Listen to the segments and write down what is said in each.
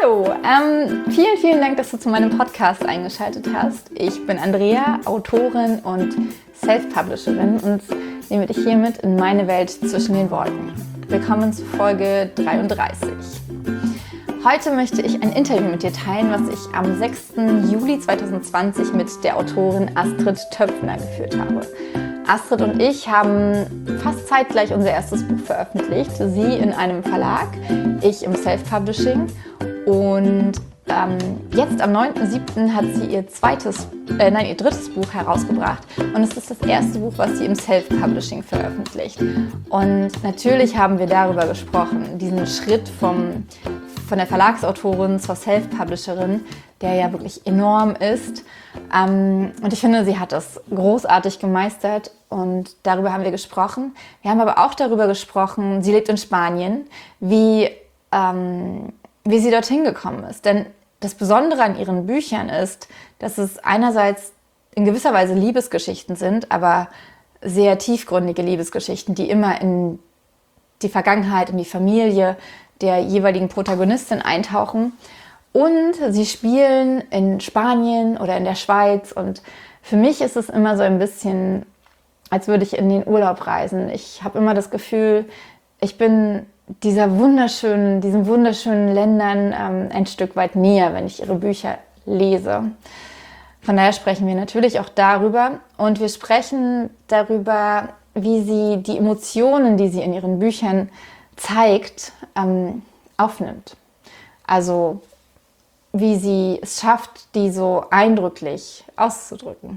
Hallo, vielen Dank, dass du zu meinem Podcast eingeschaltet hast. Ich bin Andrea, Autorin und Self-Publisherin und nehme dich hiermit in meine Welt zwischen den Wolken. Willkommen zu Folge 33. Heute möchte ich ein Interview mit dir teilen, was ich am 6. Juli 2020 mit der Autorin Astrid Töpfner geführt habe. Astrid und ich haben fast zeitgleich unser erstes Buch veröffentlicht. Sie in einem Verlag, ich im Self-Publishing. Und jetzt am 9.7. hat sie ihr drittes Buch herausgebracht. Und es ist das erste Buch, was sie im Self-Publishing veröffentlicht. Und natürlich haben wir darüber gesprochen, diesen Schritt von der Verlagsautorin zur Self-Publisherin, der ja wirklich enorm ist. Und ich finde, sie hat das großartig gemeistert und darüber haben wir gesprochen. Wir haben aber auch darüber gesprochen, sie lebt in Spanien, wie sie dorthin gekommen ist. Denn das Besondere an ihren Büchern ist, dass es einerseits in gewisser Weise Liebesgeschichten sind, aber sehr tiefgründige Liebesgeschichten, die immer in die Vergangenheit, in die Familie der jeweiligen Protagonistin eintauchen. Und sie spielen in Spanien oder in der Schweiz. Und für mich ist es immer so ein bisschen, als würde ich in den Urlaub reisen. Ich habe immer das Gefühl, ich bin diesen wunderschönen Ländern ein Stück weit näher, wenn ich ihre Bücher lese. Von daher sprechen wir natürlich auch darüber. Und wir sprechen darüber, wie sie die Emotionen, die sie in ihren Büchern zeigt, aufnimmt. Also wie sie es schafft, die so eindrücklich auszudrücken.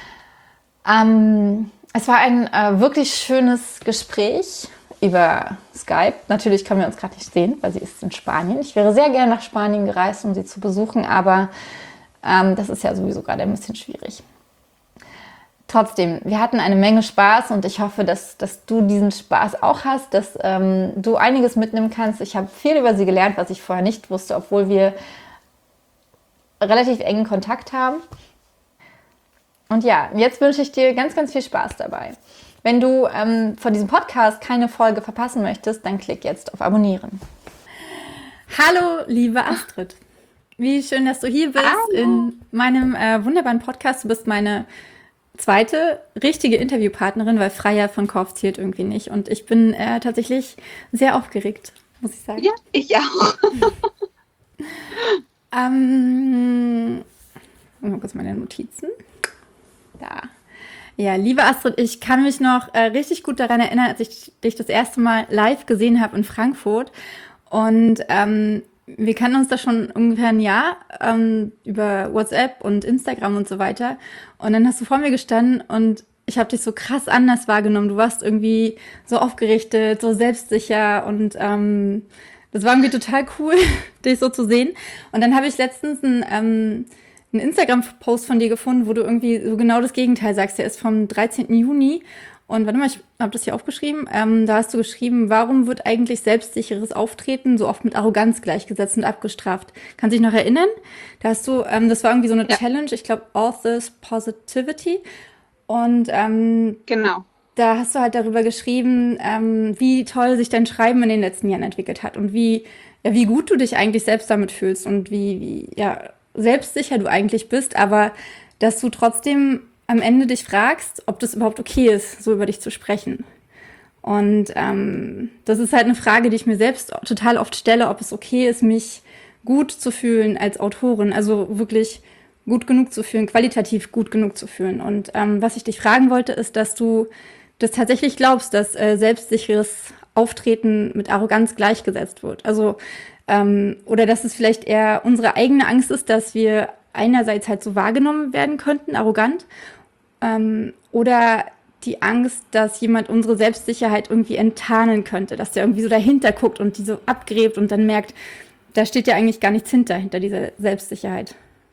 Es war ein wirklich schönes Gespräch über Skype. Natürlich können wir uns gerade nicht sehen, weil sie ist in Spanien. Ich wäre sehr gerne nach Spanien gereist, um sie zu besuchen, aber das ist ja sowieso gerade ein bisschen schwierig. Trotzdem, wir hatten eine Menge Spaß und ich hoffe, dass du diesen Spaß auch hast, dass du einiges mitnehmen kannst. Ich habe viel über sie gelernt, was ich vorher nicht wusste, obwohl wir relativ engen Kontakt haben. Und ja, jetzt wünsche ich dir ganz, ganz viel Spaß dabei. Wenn du von diesem Podcast keine Folge verpassen möchtest, dann klick jetzt auf Abonnieren. Hallo, liebe Astrid. Wie schön, dass du hier bist. Hallo. In meinem wunderbaren Podcast. Du bist meine zweite richtige Interviewpartnerin, weil Freya von Korff zählt irgendwie nicht. Und ich bin tatsächlich sehr aufgeregt, muss ich sagen. Ja, ich auch. Mal kurz meine Notizen. Da. Ja, liebe Astrid, ich kann mich noch richtig gut daran erinnern, als ich dich das erste Mal live gesehen habe in Frankfurt. Und wir kennen uns da schon ungefähr ein Jahr über WhatsApp und Instagram und so weiter. Und dann hast du vor mir gestanden und ich habe dich so krass anders wahrgenommen. Du warst irgendwie so aufgerichtet, so selbstsicher und das war irgendwie total cool, dich so zu sehen. Und dann habe ich letztens einen Instagram-Post von dir gefunden, wo du irgendwie so genau das Gegenteil sagst. Der ist vom 13. Juni. Und warte mal, ich habe das hier aufgeschrieben. Da hast du geschrieben, warum wird eigentlich selbstsicheres Auftreten so oft mit Arroganz gleichgesetzt und abgestraft? Kannst du dich noch erinnern? Da hast du, das war irgendwie so eine Challenge, ich glaube Authors Positivity. Und genau. Da hast du halt darüber geschrieben, wie toll sich dein Schreiben in den letzten Jahren entwickelt hat und wie gut du dich eigentlich selbst damit fühlst und wie selbstsicher du eigentlich bist, aber dass du trotzdem am Ende dich fragst, ob das überhaupt okay ist, so über dich zu sprechen. Und das ist halt eine Frage, die ich mir selbst total oft stelle, ob es okay ist, mich gut zu fühlen als Autorin, also wirklich gut genug zu fühlen, qualitativ gut genug zu fühlen. Und was ich dich fragen wollte, ist, dass du das tatsächlich glaubst, dass selbstsicheres Auftreten mit Arroganz gleichgesetzt wird. Also oder dass es vielleicht eher unsere eigene Angst ist, dass wir einerseits halt so wahrgenommen werden könnten, arrogant, oder die Angst, dass jemand unsere Selbstsicherheit irgendwie enttarnen könnte, dass der irgendwie so dahinter guckt und die so abgräbt und dann merkt, da steht ja eigentlich gar nichts hinter dieser Selbstsicherheit.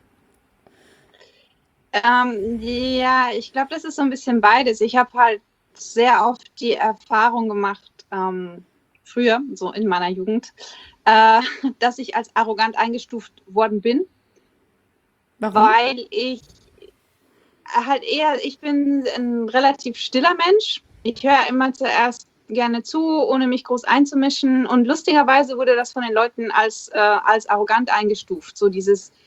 Ja, ich glaube, das ist so ein bisschen beides. Ich habe halt sehr oft die Erfahrung gemacht, früher, so in meiner Jugend, dass ich als arrogant eingestuft worden bin. Warum? Weil ich bin ein relativ stiller Mensch. Ich höre immer zuerst gerne zu, ohne mich groß einzumischen. Und lustigerweise wurde das von den Leuten als arrogant eingestuft. So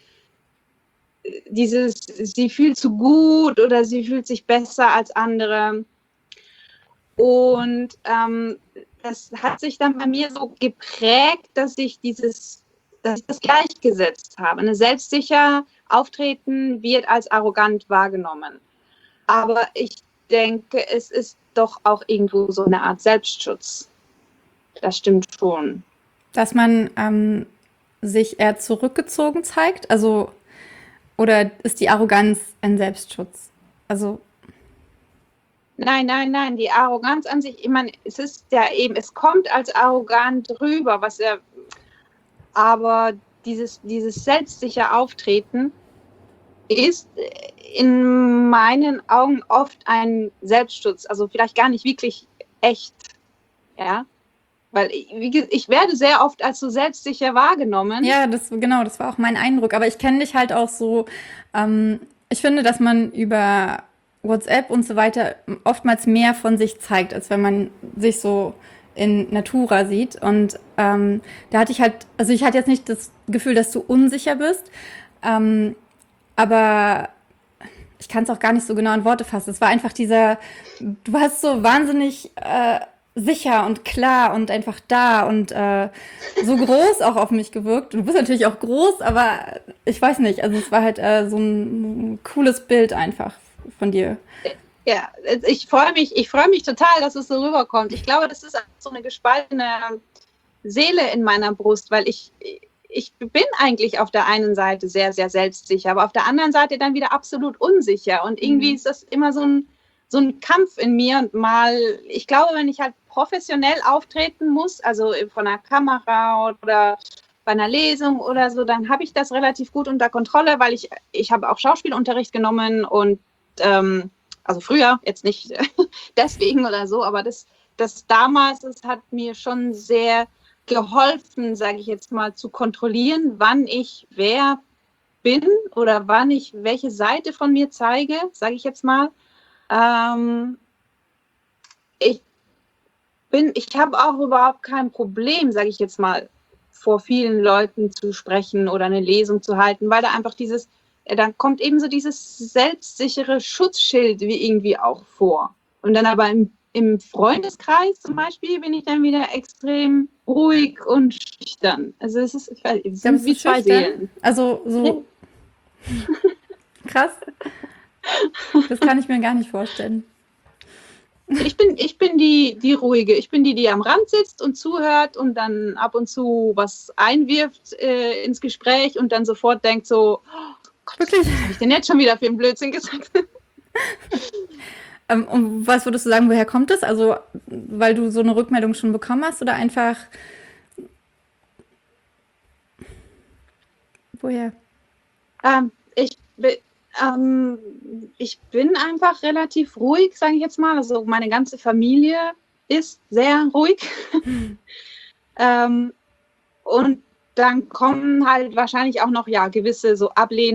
sie fühlt zu gut oder sie fühlt sich besser als andere. Und das hat sich dann bei mir so geprägt, dass ich das gleichgesetzt habe. Eine selbstsicher Auftreten wird als arrogant wahrgenommen. Aber ich denke, es ist doch auch irgendwo so eine Art Selbstschutz. Das stimmt schon. Dass man sich eher zurückgezogen zeigt? Also, oder ist die Arroganz ein Selbstschutz? Also, Nein. Die Arroganz an sich, ich meine, es ist ja eben, es kommt als arrogant rüber, aber dieses selbstsicher Auftreten ist in meinen Augen oft ein Selbstschutz, also vielleicht gar nicht wirklich echt, ja, weil ich werde sehr oft als so selbstsicher wahrgenommen. ja, das war auch mein Eindruck. Aber ich kenne dich halt auch so, ich finde, dass man über WhatsApp und so weiter oftmals mehr von sich zeigt, als wenn man sich so in Natura sieht. Und da hatte ich halt, also ich hatte jetzt nicht das Gefühl, dass du unsicher bist, aber ich kann es auch gar nicht so genau in Worte fassen. Es war einfach du hast so wahnsinnig sicher und klar und einfach da und so groß auch auf mich gewirkt. Du bist natürlich auch groß, aber ich weiß nicht. Also es war halt so ein cooles Bild einfach von dir. Ja, ich freue mich total, dass es so rüberkommt. Ich glaube, das ist so eine gespaltene Seele in meiner Brust, weil ich bin eigentlich auf der einen Seite sehr, sehr selbstsicher, aber auf der anderen Seite dann wieder absolut unsicher. Und irgendwie ist das immer so ein Kampf in mir. Und ich glaube, wenn ich halt professionell auftreten muss, also von einer Kamera oder bei einer Lesung oder so, dann habe ich das relativ gut unter Kontrolle, weil ich habe auch Schauspielunterricht genommen und also früher, jetzt nicht deswegen oder so, aber das damals, das hat mir schon sehr geholfen, sage ich jetzt mal, zu kontrollieren, wann ich wer bin oder wann ich welche Seite von mir zeige, sage ich jetzt mal. Ich habe auch überhaupt kein Problem, sage ich jetzt mal, vor vielen Leuten zu sprechen oder eine Lesung zu halten, weil da einfach dann kommt eben so dieses selbstsichere Schutzschild wie irgendwie auch vor. Und dann aber im Freundeskreis zum Beispiel bin ich dann wieder extrem ruhig und schüchtern. Also es sind wie zwei Seelen. Also so krass. Das kann ich mir gar nicht vorstellen. Ich bin die Ruhige. Ich bin die am Rand sitzt und zuhört und dann ab und zu was einwirft ins Gespräch und dann sofort denkt so, oh Gott, Wirklich? was habe ich denn jetzt schon wieder für einen Blödsinn gesagt? Und was würdest du sagen, woher kommt das? Also, weil du so eine Rückmeldung schon bekommen hast oder einfach woher? Ich bin einfach relativ ruhig, sage ich jetzt mal. Also meine ganze Familie ist sehr ruhig. Und dann kommen halt wahrscheinlich auch noch gewisse so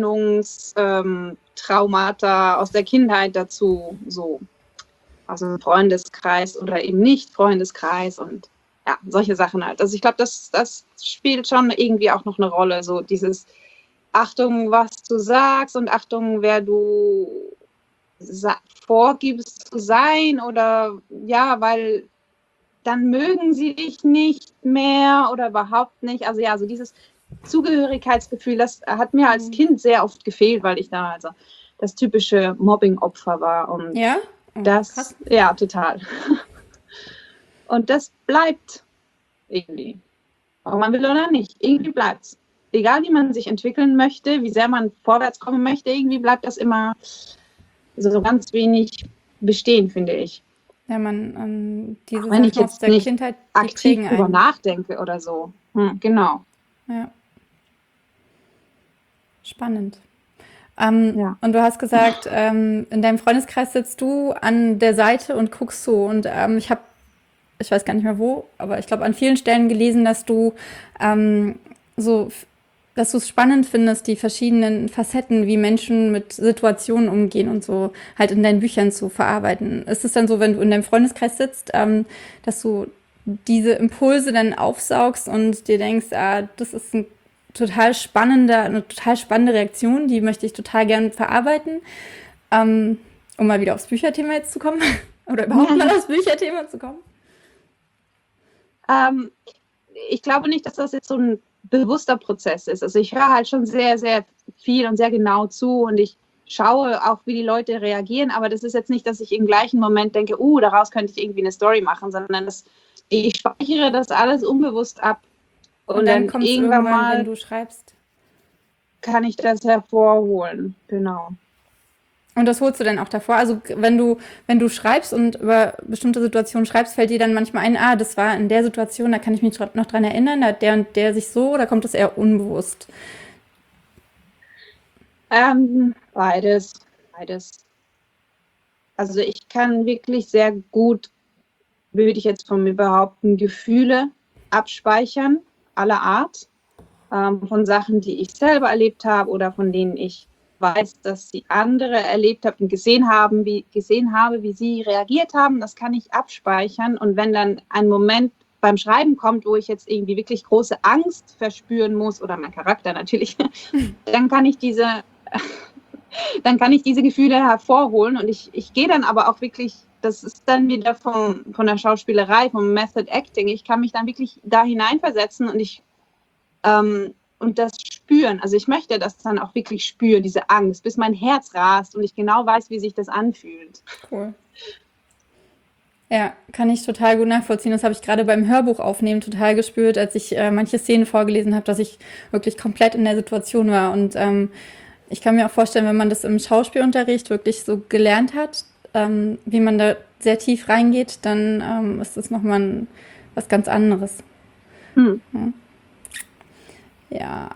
Ablehnungstraumata aus der Kindheit dazu, so aus dem Freundeskreis oder eben nicht Freundeskreis und ja, solche Sachen halt. Also ich glaube, das spielt schon irgendwie auch noch eine Rolle, so dieses Achtung, was du sagst und Achtung, wer du vorgibst zu sein oder ja, weil dann mögen sie dich nicht mehr oder überhaupt nicht. Also ja, also dieses Zugehörigkeitsgefühl, das hat mir als Kind sehr oft gefehlt, weil ich da also das typische Mobbing-Opfer war. Und Ja? krass. Ja, total. Und das bleibt irgendwie. Ob man will oder nicht, irgendwie bleibt es. Egal, wie man sich entwickeln möchte, wie sehr man vorwärts kommen möchte, irgendwie bleibt das immer so ganz wenig bestehen, finde ich. Ja, man, diese wenn ich Sachen aus jetzt der nicht Kindheit, die aktiv prägen drüber einen. nachdenke oder so. Genau. Ja, spannend. Ja. Und du hast gesagt, in deinem Freundeskreis sitzt du an der Seite und guckst zu. Und ich weiß gar nicht mehr wo, aber ich glaube an vielen Stellen gelesen, dass du so dass du es spannend findest, die verschiedenen Facetten, wie Menschen mit Situationen umgehen und so halt in deinen Büchern zu verarbeiten. Ist es dann so, wenn du in deinem Freundeskreis sitzt, dass du diese Impulse dann aufsaugst und dir denkst, das ist eine total spannende Reaktion, die möchte ich total gern verarbeiten, um mal wieder aufs Bücherthema jetzt zu kommen oder überhaupt mal aufs Bücherthema zu kommen? Ich glaube nicht, dass das jetzt so ein bewusster Prozess ist. Also ich höre halt schon sehr, sehr viel und sehr genau zu und ich schaue auch, wie die Leute reagieren, aber das ist jetzt nicht, dass ich im gleichen Moment denke, daraus könnte ich irgendwie eine Story machen, sondern ich speichere das alles unbewusst ab. Und dann kommt es irgendwann mal, wenn du schreibst. Kann ich das hervorholen, genau. Und das holst du dann auch davor? Also wenn du schreibst und über bestimmte Situationen schreibst, fällt dir dann manchmal ein, das war in der Situation, da kann ich mich noch dran erinnern, da hat der und der sich so, oder kommt das eher unbewusst? Beides. Also ich kann wirklich sehr gut, würde ich jetzt von mir behaupten, Gefühle abspeichern, aller Art, von Sachen, die ich selber erlebt habe oder von denen ich weiß, dass sie andere erlebt haben und gesehen habe, wie sie reagiert haben. Das kann ich abspeichern. Und wenn dann ein Moment beim Schreiben kommt, wo ich jetzt irgendwie wirklich große Angst verspüren muss, oder mein Charakter natürlich, dann kann ich diese Gefühle hervorholen. Und ich gehe dann aber auch wirklich, das ist dann wieder von der Schauspielerei, vom Method Acting, ich kann mich dann wirklich da hineinversetzen und das spüren. Also ich möchte das dann auch wirklich spüren, diese Angst, bis mein Herz rast und ich genau weiß, wie sich das anfühlt. Cool. Ja, kann ich total gut nachvollziehen. Das habe ich gerade beim Hörbuch aufnehmen total gespürt, als ich manche Szenen vorgelesen habe, dass ich wirklich komplett in der Situation war. Und ich kann mir auch vorstellen, wenn man das im Schauspielunterricht wirklich so gelernt hat, wie man da sehr tief reingeht, dann ist das nochmal was ganz anderes. Ja,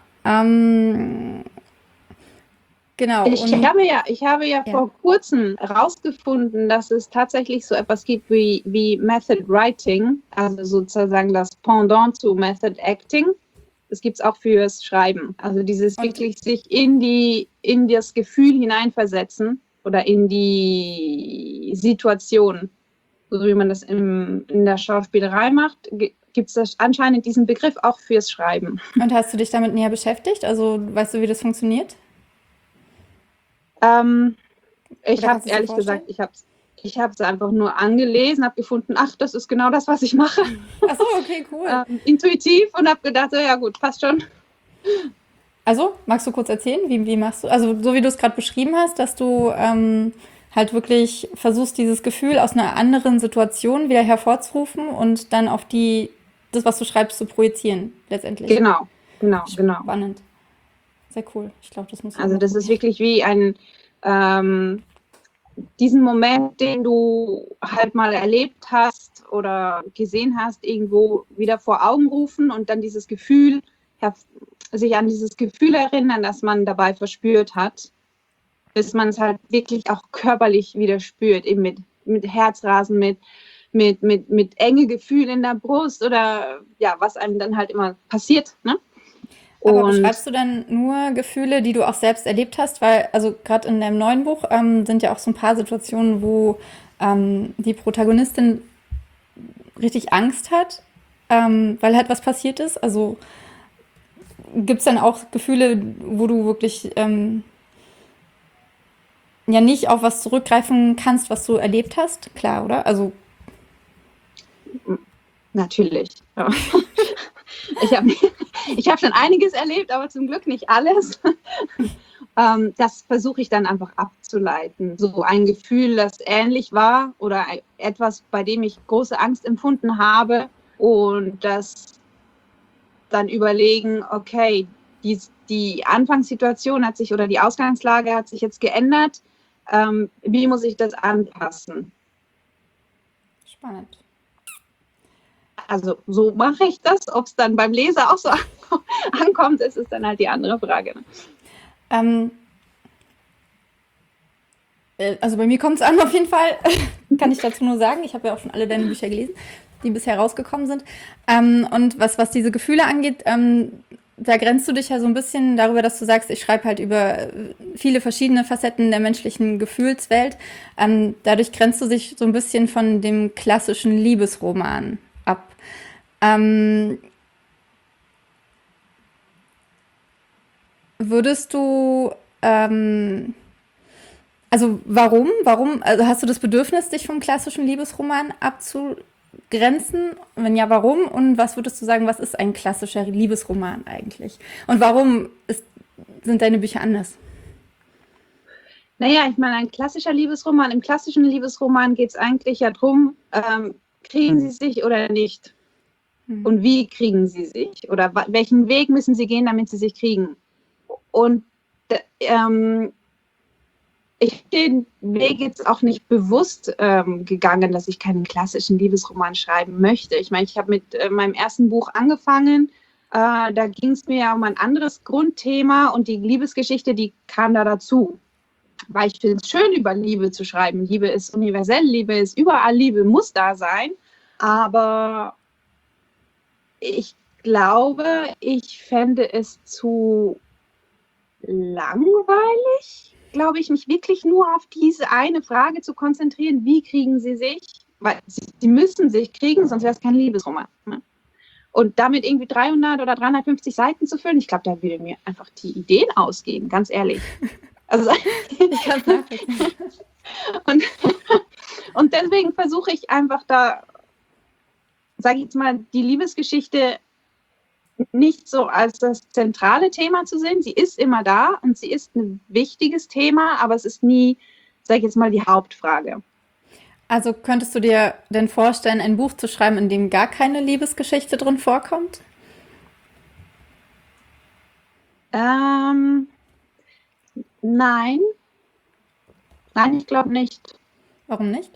genau. Ich habe ja vor kurzem herausgefunden, dass es tatsächlich so etwas gibt wie Method Writing, also sozusagen das Pendant zu Method Acting. Das gibt es auch fürs Schreiben. Also dieses wirklich sich in das Gefühl hineinversetzen oder in die Situation, so wie man das in der Schauspielerei macht, gibt es anscheinend diesen Begriff auch fürs Schreiben. Und hast du dich damit näher beschäftigt? Also weißt du, wie das funktioniert? Ich habe ehrlich gesagt, ich habe es einfach nur angelesen, habe gefunden, das ist genau das, was ich mache. Ach so, okay, cool. Intuitiv und habe gedacht, ja gut, passt schon. Also, magst du kurz erzählen, wie machst du, also so wie du es gerade beschrieben hast, dass du halt wirklich versuchst, dieses Gefühl aus einer anderen Situation wieder hervorzurufen und dann auf das, was du schreibst, zu projizieren, letztendlich. Genau. Spannend. Sehr cool. Ich glaube, das muss ich. Also das ist wirklich wie diesen Moment, den du halt mal erlebt hast oder gesehen hast, irgendwo wieder vor Augen rufen und dann dieses Gefühl, sich an dieses Gefühl erinnern, das man dabei verspürt hat, bis man es halt wirklich auch körperlich wieder spürt, eben mit Herzrasen, mit enge Gefühl in der Brust oder ja, was einem dann halt immer passiert, ne? Aber beschreibst du dann nur Gefühle, die du auch selbst erlebt hast? Weil, also gerade in deinem neuen Buch sind ja auch so ein paar Situationen, wo die Protagonistin richtig Angst hat, weil halt was passiert ist. Also gibt es dann auch Gefühle, wo du wirklich ja nicht auf was zurückgreifen kannst, was du erlebt hast? Klar, oder? Also natürlich. Ja. Ich hab schon einiges erlebt, aber zum Glück nicht alles. Das versuche ich dann einfach abzuleiten. So ein Gefühl, das ähnlich war oder etwas, bei dem ich große Angst empfunden habe und das dann überlegen, okay, die Anfangssituation hat sich oder die Ausgangslage hat sich jetzt geändert. Wie muss ich das anpassen? spannend. Also so mache ich das. Ob es dann beim Leser auch so ankommt, ist dann halt die andere Frage. Also bei mir kommt es an auf jeden Fall, kann ich dazu nur sagen. Ich habe ja auch schon alle deine Bücher gelesen, die bisher rausgekommen sind. Und was diese Gefühle angeht, da grenzt du dich ja so ein bisschen darüber, dass du sagst, ich schreibe halt über viele verschiedene Facetten der menschlichen Gefühlswelt. Dadurch grenzt du dich so ein bisschen von dem klassischen Liebesroman ab. Ähm, würdest du, also warum, also hast du das Bedürfnis, dich vom klassischen Liebesroman abzugrenzen? Wenn ja, warum? Und was würdest du sagen, was ist ein klassischer Liebesroman eigentlich? Und warum sind deine Bücher anders? Naja, ich meine, ein klassischer Liebesroman, im klassischen Liebesroman geht es eigentlich ja darum, kriegen sie sich oder nicht? Und wie kriegen sie sich? Oder welchen Weg müssen sie gehen, damit sie sich kriegen? Und ich bin den Weg jetzt auch nicht bewusst gegangen, dass ich keinen klassischen Liebesroman schreiben möchte. Ich meine, ich habe mit meinem ersten Buch angefangen. Da ging es mir ja um ein anderes Grundthema und die Liebesgeschichte, die kam da dazu. Weil ich finde es schön, über Liebe zu schreiben. Liebe ist universell, Liebe ist überall, Liebe muss da sein. Aber ich glaube, ich fände es zu langweilig, glaube ich, mich wirklich nur auf diese eine Frage zu konzentrieren, wie kriegen sie sich? Weil sie müssen sich kriegen, sonst wäre es kein Liebesroman. Ne? Und damit irgendwie 300 oder 350 Seiten zu füllen, ich glaube, da würde mir einfach die Ideen ausgehen, ganz ehrlich. Also, und deswegen versuche ich einfach da, sage ich jetzt mal, die Liebesgeschichte nicht so als das zentrale Thema zu sehen. Sie ist immer da und sie ist ein wichtiges Thema, aber es ist nie, sage ich jetzt mal, die Hauptfrage. Also könntest du dir denn vorstellen, ein Buch zu schreiben, in dem gar keine Liebesgeschichte drin vorkommt? Nein, ich glaube nicht. Warum nicht?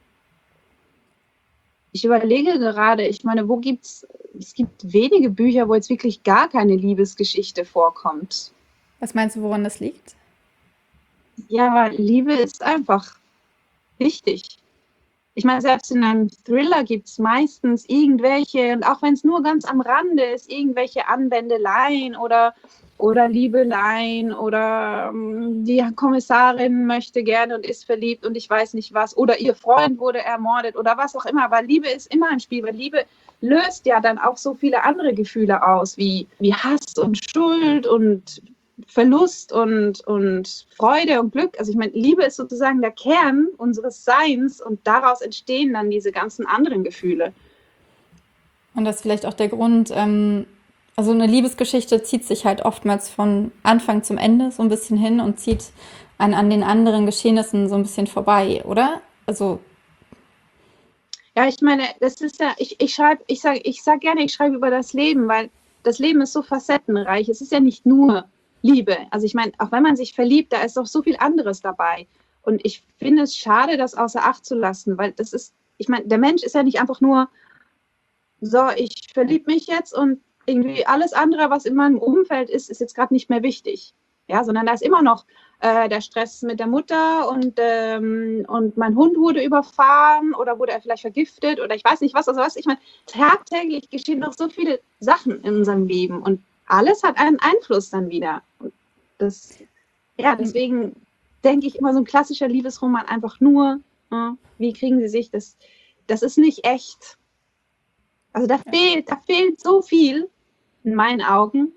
Ich überlege gerade, ich meine, es gibt wenige Bücher, wo jetzt wirklich gar keine Liebesgeschichte vorkommt. Was meinst du, woran das liegt? Ja, weil Liebe ist einfach wichtig. Ich meine, selbst in einem Thriller gibt es meistens irgendwelche, und auch wenn es nur ganz am Rande ist, irgendwelche Anwendeleien oder Liebeleien oder die Kommissarin möchte gerne und ist verliebt und ich weiß nicht was oder ihr Freund wurde ermordet oder was auch immer. Aber Liebe ist immer im Spiel, weil Liebe löst ja dann auch so viele andere Gefühle aus, wie Hass und Schuld und Verlust und Freude und Glück. Also ich meine, Liebe ist sozusagen der Kern unseres Seins und daraus entstehen dann diese ganzen anderen Gefühle. Und das ist vielleicht auch der Grund, also eine Liebesgeschichte zieht sich halt oftmals von Anfang zum Ende so ein bisschen hin und zieht einen an den anderen Geschehnissen so ein bisschen vorbei, oder? Also, Ja, ich meine, das ist ja, ich sag gerne, ich schreibe über das Leben, weil das Leben ist so facettenreich. Es ist ja nicht nur Liebe. Also ich meine, auch wenn man sich verliebt, da ist doch so viel anderes dabei. Und ich finde es schade, das außer Acht zu lassen, weil das ist, ich meine, der Mensch ist ja nicht einfach nur, so, ich verliebe mich jetzt und irgendwie alles andere, was in meinem Umfeld ist, ist jetzt gerade nicht mehr wichtig. Ja, sondern da ist immer noch der Stress mit der Mutter und mein Hund wurde überfahren oder wurde er vielleicht vergiftet oder ich weiß nicht was. Also was ich meine, tagtäglich geschehen noch so viele Sachen in unserem Leben und alles hat einen Einfluss dann wieder. Und das, ja, deswegen denke ich immer so ein klassischer Liebesroman einfach nur, wie kriegen sie sich, das ist nicht echt. Also da fehlt so viel in meinen Augen.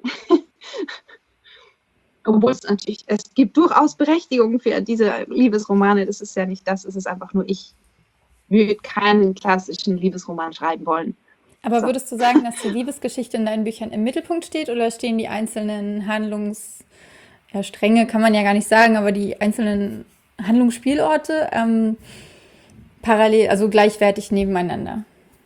Obwohl es gibt durchaus Berechtigung für diese Liebesromane. Das ist ja nicht das, es ist einfach nur, ich würde keinen klassischen Liebesroman schreiben wollen. aber würdest du sagen, dass die Liebesgeschichte in deinen Büchern im Mittelpunkt steht oder stehen die einzelnen Stränge, kann man ja gar nicht sagen, aber die einzelnen Handlungsspielorte parallel, also gleichwertig nebeneinander?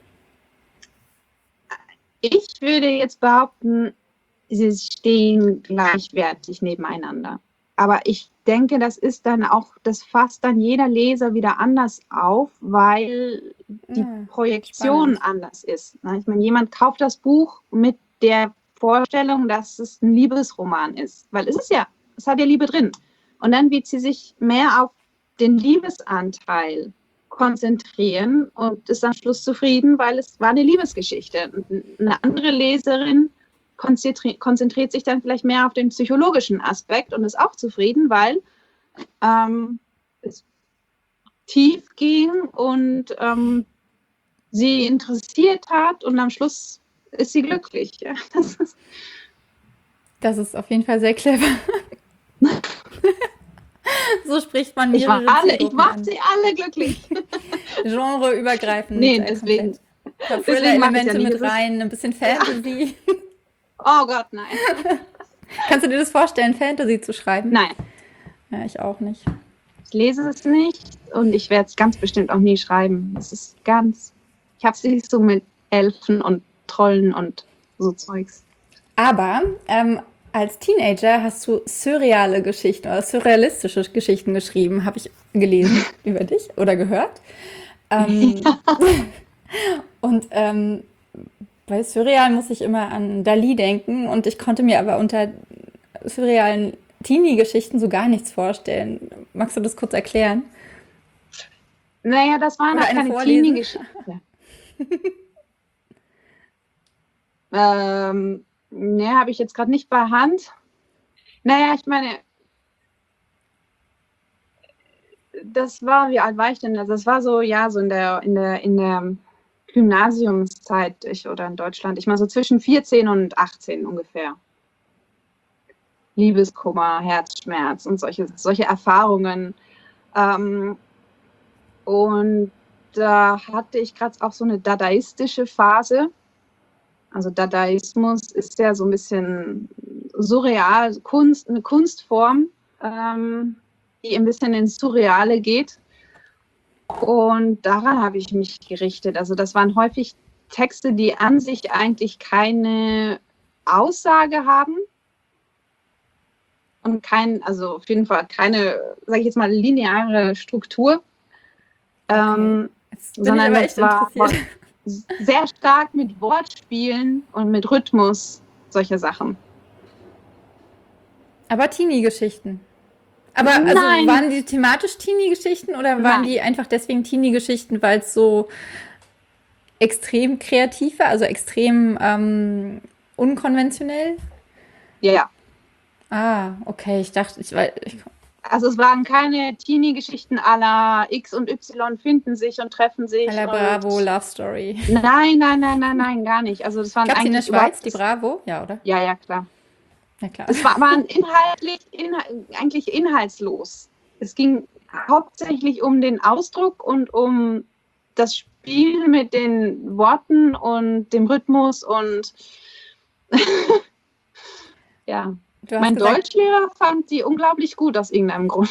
Ich würde jetzt behaupten, sie stehen gleichwertig nebeneinander. Aber ich denke, das fasst dann jeder Leser wieder anders auf, weil die Projektion anders ist. Ich meine, jemand kauft das Buch mit der Vorstellung, dass es ein Liebesroman ist, weil es hat ja Liebe drin. Und dann wird sie sich mehr auf den Liebesanteil konzentrieren und ist am Schluss zufrieden, weil es war eine Liebesgeschichte. Und eine andere Leserin konzentriert sich dann vielleicht mehr auf den psychologischen Aspekt und ist auch zufrieden, weil es tief ging und sie interessiert hat und am Schluss ist sie glücklich. Ja, Das ist auf jeden Fall sehr clever. So spricht man ich mehrere mache Zielgruppen an. sie alle glücklich. Genreübergreifend. Nee, deswegen. Komplett. Ein paar Deswegen mache ich Thriller-Elemente ja nicht. mit rein, ein bisschen Fantasy. Oh Gott, nein. Kannst du dir das vorstellen, Fantasy zu schreiben? Nein, Ja, ich auch nicht. ich lese es nicht und ich werde es ganz bestimmt auch nie schreiben. Ich habe es nicht so mit Elfen und Trollen und so Zeugs. Aber als Teenager hast du surreale Geschichten oder surrealistische Geschichten geschrieben, habe ich gelesen über dich oder gehört. Und bei Surreal muss ich immer an Dali denken und ich konnte mir aber unter surrealen Teenie-Geschichten so gar nichts vorstellen. Magst du das kurz erklären? Naja, das waren Oder auch eine keine vorlesen? Teenie-Geschichten. Nee, habe ich jetzt gerade nicht bei Hand. Naja, ich meine, wie alt war ich denn? Also das war so, ja, so in der Gymnasiumszeit oder in Deutschland. Ich meine so zwischen 14 und 18 ungefähr. Liebeskummer, Herzschmerz und solche Erfahrungen. Und da hatte ich gerade auch so eine dadaistische Phase. Also Dadaismus ist ja so ein bisschen surreal, eine Kunstform, die ein bisschen ins Surreale geht. Und daran habe ich mich gerichtet. Also das waren häufig Texte, die an sich eigentlich keine Aussage haben und also auf jeden Fall keine, sage ich jetzt mal, lineare Struktur. Okay. Jetzt bin ich Sondern aber das echt war interessiert. sehr stark mit Wortspielen und mit Rhythmus, solche Sachen. Aber Teenie-Geschichten. Aber also Nein. waren die thematisch Teenie-Geschichten oder waren Nein. die einfach deswegen Teenie-Geschichten, weil es so extrem kreativ war, also extrem unkonventionell? Ja. Ah, okay, ich dachte, Also es waren keine Teenie-Geschichten à la X und Y finden sich und treffen sich. à la Bravo Love Story. Nein, gar nicht. Also das waren Gab es die in der eigentlich Schweiz, die Bravo? Ja, oder? Ja, klar. Ja, klar. Es waren eigentlich inhaltslos. Es ging hauptsächlich um den Ausdruck und um das Spiel mit den Worten und dem Rhythmus und ja. Du hast Mein gesagt, Deutschlehrer fand die unglaublich gut aus irgendeinem Grund.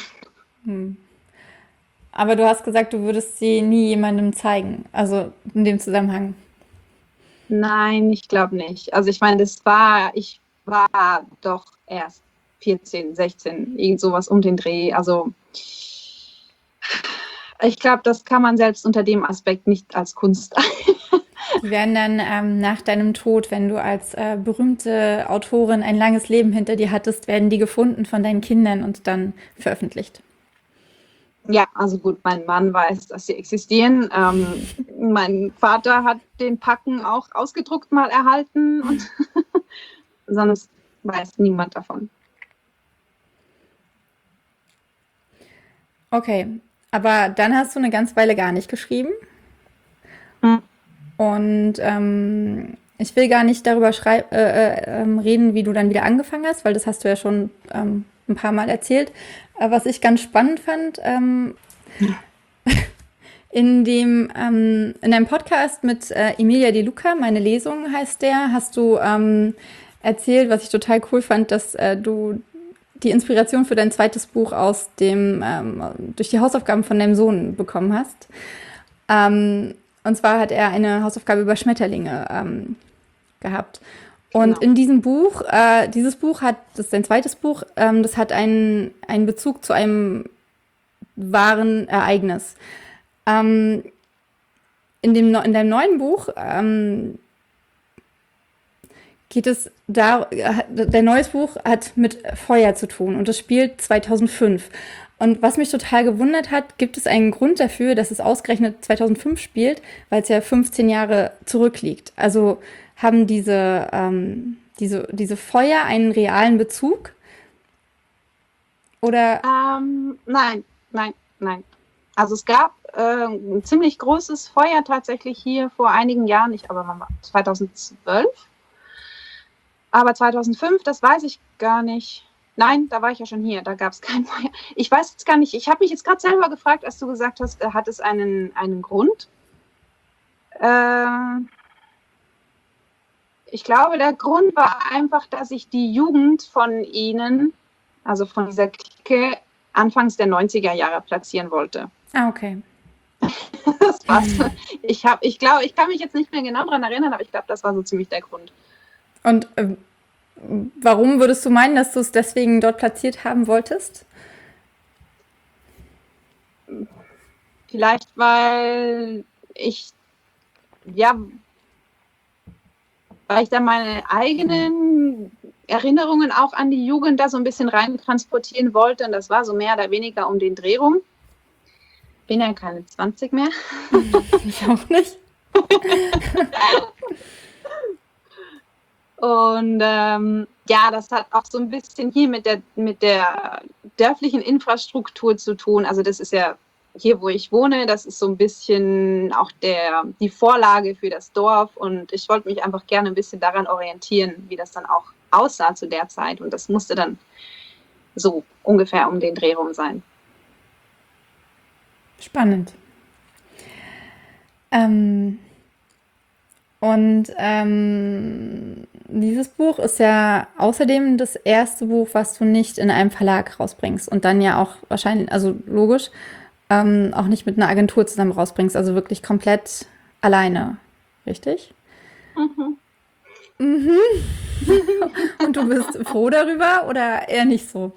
aber du hast gesagt, du würdest sie nie jemandem zeigen. Also in dem Zusammenhang. Nein, ich glaube nicht. Also ich meine, ich war doch erst 14, 16, irgend sowas um den Dreh. Also ich glaube, das kann man selbst unter dem Aspekt nicht als Kunst. Die werden dann nach deinem Tod, wenn du als berühmte Autorin ein langes Leben hinter dir hattest, werden die gefunden von deinen Kindern und dann veröffentlicht. Ja, also gut, mein Mann weiß, dass sie existieren. Mein Vater hat den Packen auch ausgedruckt mal erhalten und sonst weiß niemand davon. Okay, aber dann hast du eine ganze Weile gar nicht geschrieben. Und ich will gar nicht darüber reden, wie du dann wieder angefangen hast, weil das hast du ja schon ein paar Mal erzählt. Was ich ganz spannend fand, in deinem Podcast mit Emilia De Luca, meine Lesung heißt der, hast du erzählt, was ich total cool fand, dass du die Inspiration für dein zweites Buch durch die Hausaufgaben von deinem Sohn bekommen hast. Und zwar hat er eine Hausaufgabe über Schmetterlinge gehabt. Und in diesem Buch, das ist sein zweites Buch, das hat einen Bezug zu einem wahren Ereignis. In deinem neuen Buch geht es dein neues Buch hat mit Feuer zu tun und es spielt 2005. Und was mich total gewundert hat, gibt es einen Grund dafür, dass es ausgerechnet 2005 spielt, weil es ja 15 Jahre zurückliegt. Also haben diese diese Feuer einen realen Bezug? Oder? Nein, nein, nein. Also es gab ein ziemlich großes Feuer tatsächlich hier vor einigen Jahren, nicht, aber wann war 2012? Aber 2005, das weiß ich gar nicht. Nein, da war ich ja schon hier, da gab es kein Feuer. Ich weiß jetzt gar nicht, ich habe mich jetzt gerade selber gefragt, als du gesagt hast, hat es einen Grund? Ich glaube, der Grund war einfach, dass ich die Jugend von ihnen, also von dieser Clique, anfangs der 90er Jahre platzieren wollte. Ah, okay. Das war's. Ich glaube, ich kann mich jetzt nicht mehr genau daran erinnern, aber ich glaube, das war so ziemlich der Grund. Und warum würdest du meinen, dass du es deswegen dort platziert haben wolltest? Vielleicht, weil ich da meine eigenen Erinnerungen auch an die Jugend da so ein bisschen rein transportieren wollte. Und das war so mehr oder weniger um den Dreh rum. Bin ja keine 20 mehr. Ich auch nicht. Und das hat auch so ein bisschen hier mit der dörflichen Infrastruktur zu tun. Also das ist ja hier, wo ich wohne, das ist so ein bisschen auch die Vorlage für das Dorf. Und ich wollte mich einfach gerne ein bisschen daran orientieren, wie das dann auch aussah zu der Zeit. Und das musste dann so ungefähr um den Dreh rum sein. Spannend. Dieses Buch ist ja außerdem das erste Buch, was du nicht in einem Verlag rausbringst und dann ja auch wahrscheinlich, also logisch, auch nicht mit einer Agentur zusammen rausbringst, also wirklich komplett alleine, richtig? Mhm. Mhm. Und du bist froh darüber oder eher nicht so?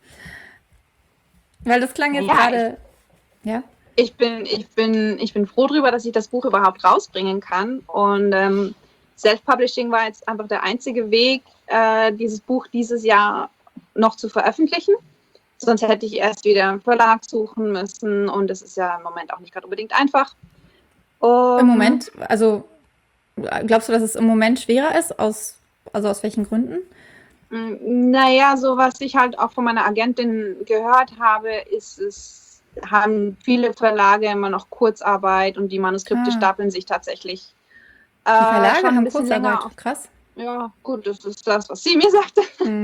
Weil das klang jetzt gerade, ja? Ich bin froh darüber, dass ich das Buch überhaupt rausbringen kann. Und Self-Publishing war jetzt einfach der einzige Weg, dieses Buch dieses Jahr noch zu veröffentlichen. Sonst hätte ich erst wieder einen Verlag suchen müssen. Und das ist ja im Moment auch nicht gerade unbedingt einfach. Im Moment, also glaubst du, dass es im Moment schwerer ist? Aus welchen Gründen? Naja, so was ich halt auch von meiner Agentin gehört habe, haben viele Verlage immer noch Kurzarbeit und die Manuskripte stapeln sich tatsächlich. Die Verlage schon ein haben bisschen Kurzarbeit, länger auf. krass. Ja, gut, das ist das, was sie mir sagte.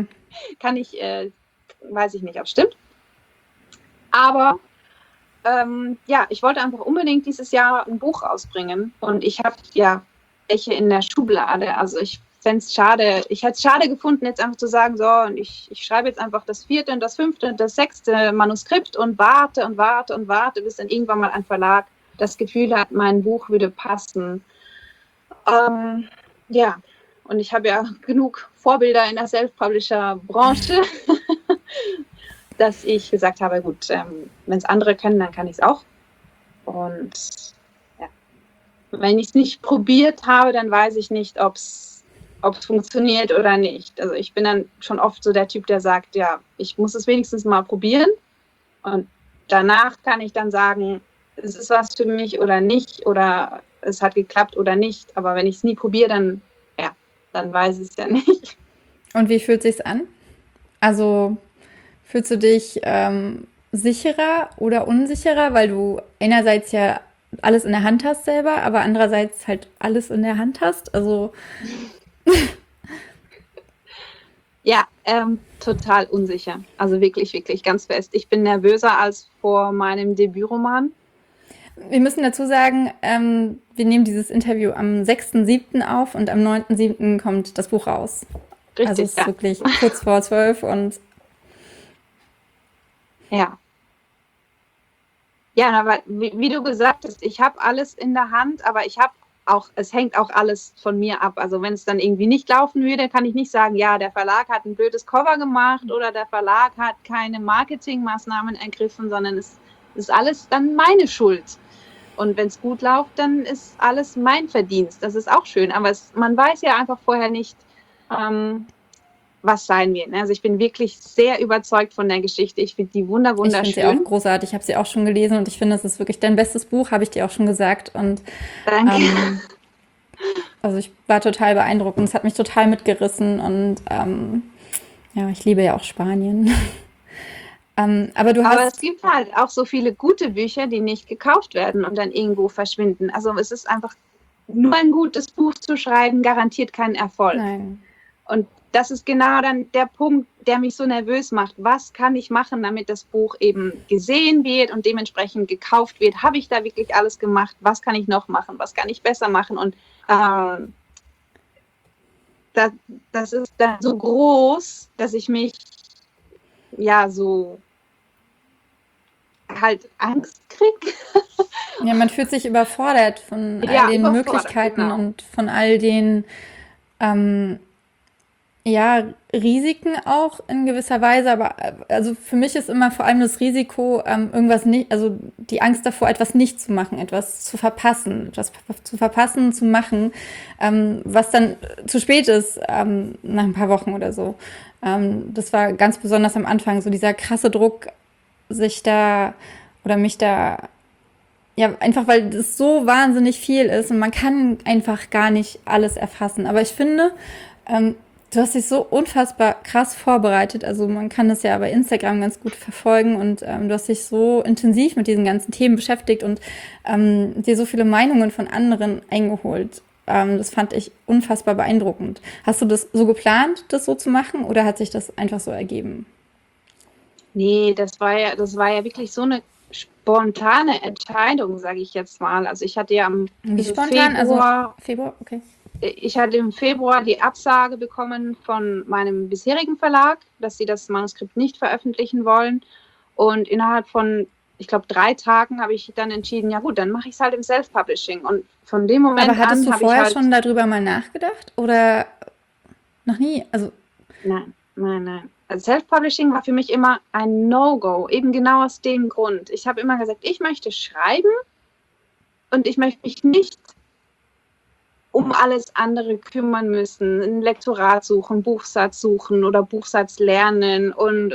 Weiß ich nicht, ob es stimmt. Aber ich wollte einfach unbedingt dieses Jahr ein Buch rausbringen. Und ich habe ja welche in der Schublade. Also ich hätte es schade gefunden, jetzt einfach zu sagen, so, und ich schreibe jetzt einfach das 4. und das 5. und das 6. Manuskript und warte und warte und warte, bis dann irgendwann mal ein Verlag das Gefühl hat, mein Buch würde passen. Und ich habe ja genug Vorbilder in der Self-Publisher-Branche, dass ich gesagt habe, gut, wenn es andere können, dann kann ich es auch. Und wenn ich es nicht probiert habe, dann weiß ich nicht, ob es funktioniert oder nicht. Also ich bin dann schon oft so der Typ, der sagt, ja, ich muss es wenigstens mal probieren und danach kann ich dann sagen, es ist was für mich oder nicht oder es hat geklappt oder nicht. Aber wenn ich es nie probiere, dann weiß ich es ja nicht. Und wie fühlt es sich an? Also fühlst du dich sicherer oder unsicherer, weil du einerseits ja alles in der Hand hast selber, aber andererseits halt alles in der Hand hast? Also ja, total unsicher. Also wirklich, wirklich ganz fest. Ich bin nervöser als vor meinem Debütroman. Wir müssen dazu sagen, wir nehmen dieses Interview am 6.7. auf und am 9.7. kommt das Buch raus. Richtig, also es ist wirklich kurz vor 12 und ja. Ja, aber wie du gesagt hast, ich habe alles in der Hand, aber es hängt auch alles von mir ab. Also wenn es dann irgendwie nicht laufen würde, kann ich nicht sagen, ja, der Verlag hat ein blödes Cover gemacht oder der Verlag hat keine Marketingmaßnahmen ergriffen, sondern es ist alles dann meine Schuld. Und wenn es gut läuft, dann ist alles mein Verdienst. Das ist auch schön, aber man weiß ja einfach vorher nicht, was sein wird. Also ich bin wirklich sehr überzeugt von der Geschichte. Ich finde die wunderschön. Ich finde sie auch großartig. Ich habe sie auch schon gelesen und ich finde, es ist wirklich dein bestes Buch, habe ich dir auch schon gesagt. Und danke. Also ich war total beeindruckt und es hat mich total mitgerissen und ja, ich liebe ja auch Spanien. Aber du Aber es hast, gibt halt auch so viele gute Bücher, die nicht gekauft werden und dann irgendwo verschwinden. Also es ist einfach, nur ein gutes Buch zu schreiben, garantiert keinen Erfolg. nein, Und das ist genau dann der Punkt, der mich so nervös macht. Was kann ich machen, damit das Buch eben gesehen wird und dementsprechend gekauft wird? Habe ich da wirklich alles gemacht? Was kann ich noch machen? Was kann ich besser machen? Und das ist dann so groß, dass ich mich ja so halt Angst kriege. ja, man fühlt sich überfordert von all Ja, den überfordert, Möglichkeiten genau. und von all den ähm, ja, Risiken auch in gewisser Weise, aber also für mich ist immer vor allem das Risiko, irgendwas nicht, also die Angst davor, etwas nicht zu machen, etwas zu verpassen, zu machen, was dann zu spät ist, nach ein paar Wochen oder so. Das war ganz besonders am Anfang, so dieser krasse Druck, sich da oder mich da, ja, einfach weil das so wahnsinnig viel ist und man kann einfach gar nicht alles erfassen. Aber ich finde, ähm, du hast dich so unfassbar krass vorbereitet. Also man kann das ja bei Instagram ganz gut verfolgen und du hast dich so intensiv mit diesen ganzen Themen beschäftigt und dir so viele Meinungen von anderen eingeholt. Das fand ich unfassbar beeindruckend. Hast du das so geplant, das so zu machen, oder hat sich das einfach so ergeben? Nee, das war ja wirklich so eine spontane Entscheidung, sage ich jetzt mal. Also ich hatte ja Wie im spontan? Also Februar, Februar? Okay. ich hatte im Februar die Absage bekommen von meinem bisherigen Verlag, dass sie das Manuskript nicht veröffentlichen wollen. Und innerhalb von, ich glaube, 3 Tagen habe ich dann entschieden, ja gut, dann mache ich es halt im Self-Publishing. Und von dem Aber Moment hattest du an habe ich vorher halt, schon darüber mal nachgedacht oder noch nie? Also, nein, nein, nein. Also Self-Publishing war für mich immer ein No-Go, eben genau aus dem Grund. Ich habe immer gesagt, ich möchte schreiben und ich möchte mich nicht um alles andere kümmern müssen. Ein Lektorat suchen, Buchsatz suchen oder Buchsatz lernen und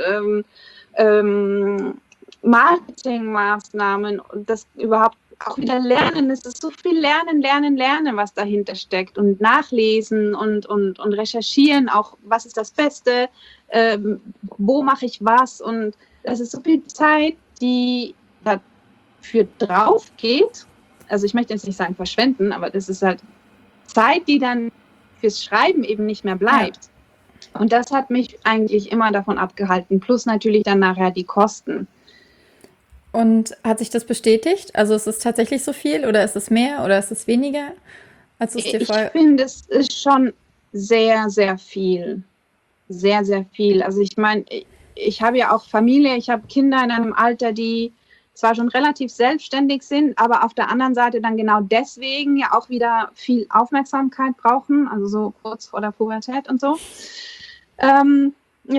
Marketingmaßnahmen und das überhaupt auch wieder lernen. Es ist so viel Lernen, Lernen, Lernen, was dahinter steckt und nachlesen und recherchieren, auch was ist das Beste, wo mache ich was und das ist so viel Zeit, die dafür drauf geht. Also ich möchte jetzt nicht sagen verschwenden, aber das ist halt Zeit, die dann fürs Schreiben eben nicht mehr ja. bleibt. Und das hat mich eigentlich immer davon abgehalten. Plus natürlich dann nachher die Kosten. Und hat sich das bestätigt? Also ist es tatsächlich so viel oder ist es mehr oder ist es weniger, als du es dir Ich vorher... finde, es ist schon sehr, sehr viel. Sehr, sehr viel. Also ich meine, ich habe ja auch Familie, ich habe Kinder in einem Alter, die zwar schon relativ selbstständig sind, aber auf der anderen Seite dann genau deswegen ja auch wieder viel Aufmerksamkeit brauchen, also so kurz vor der Pubertät und so. Ja,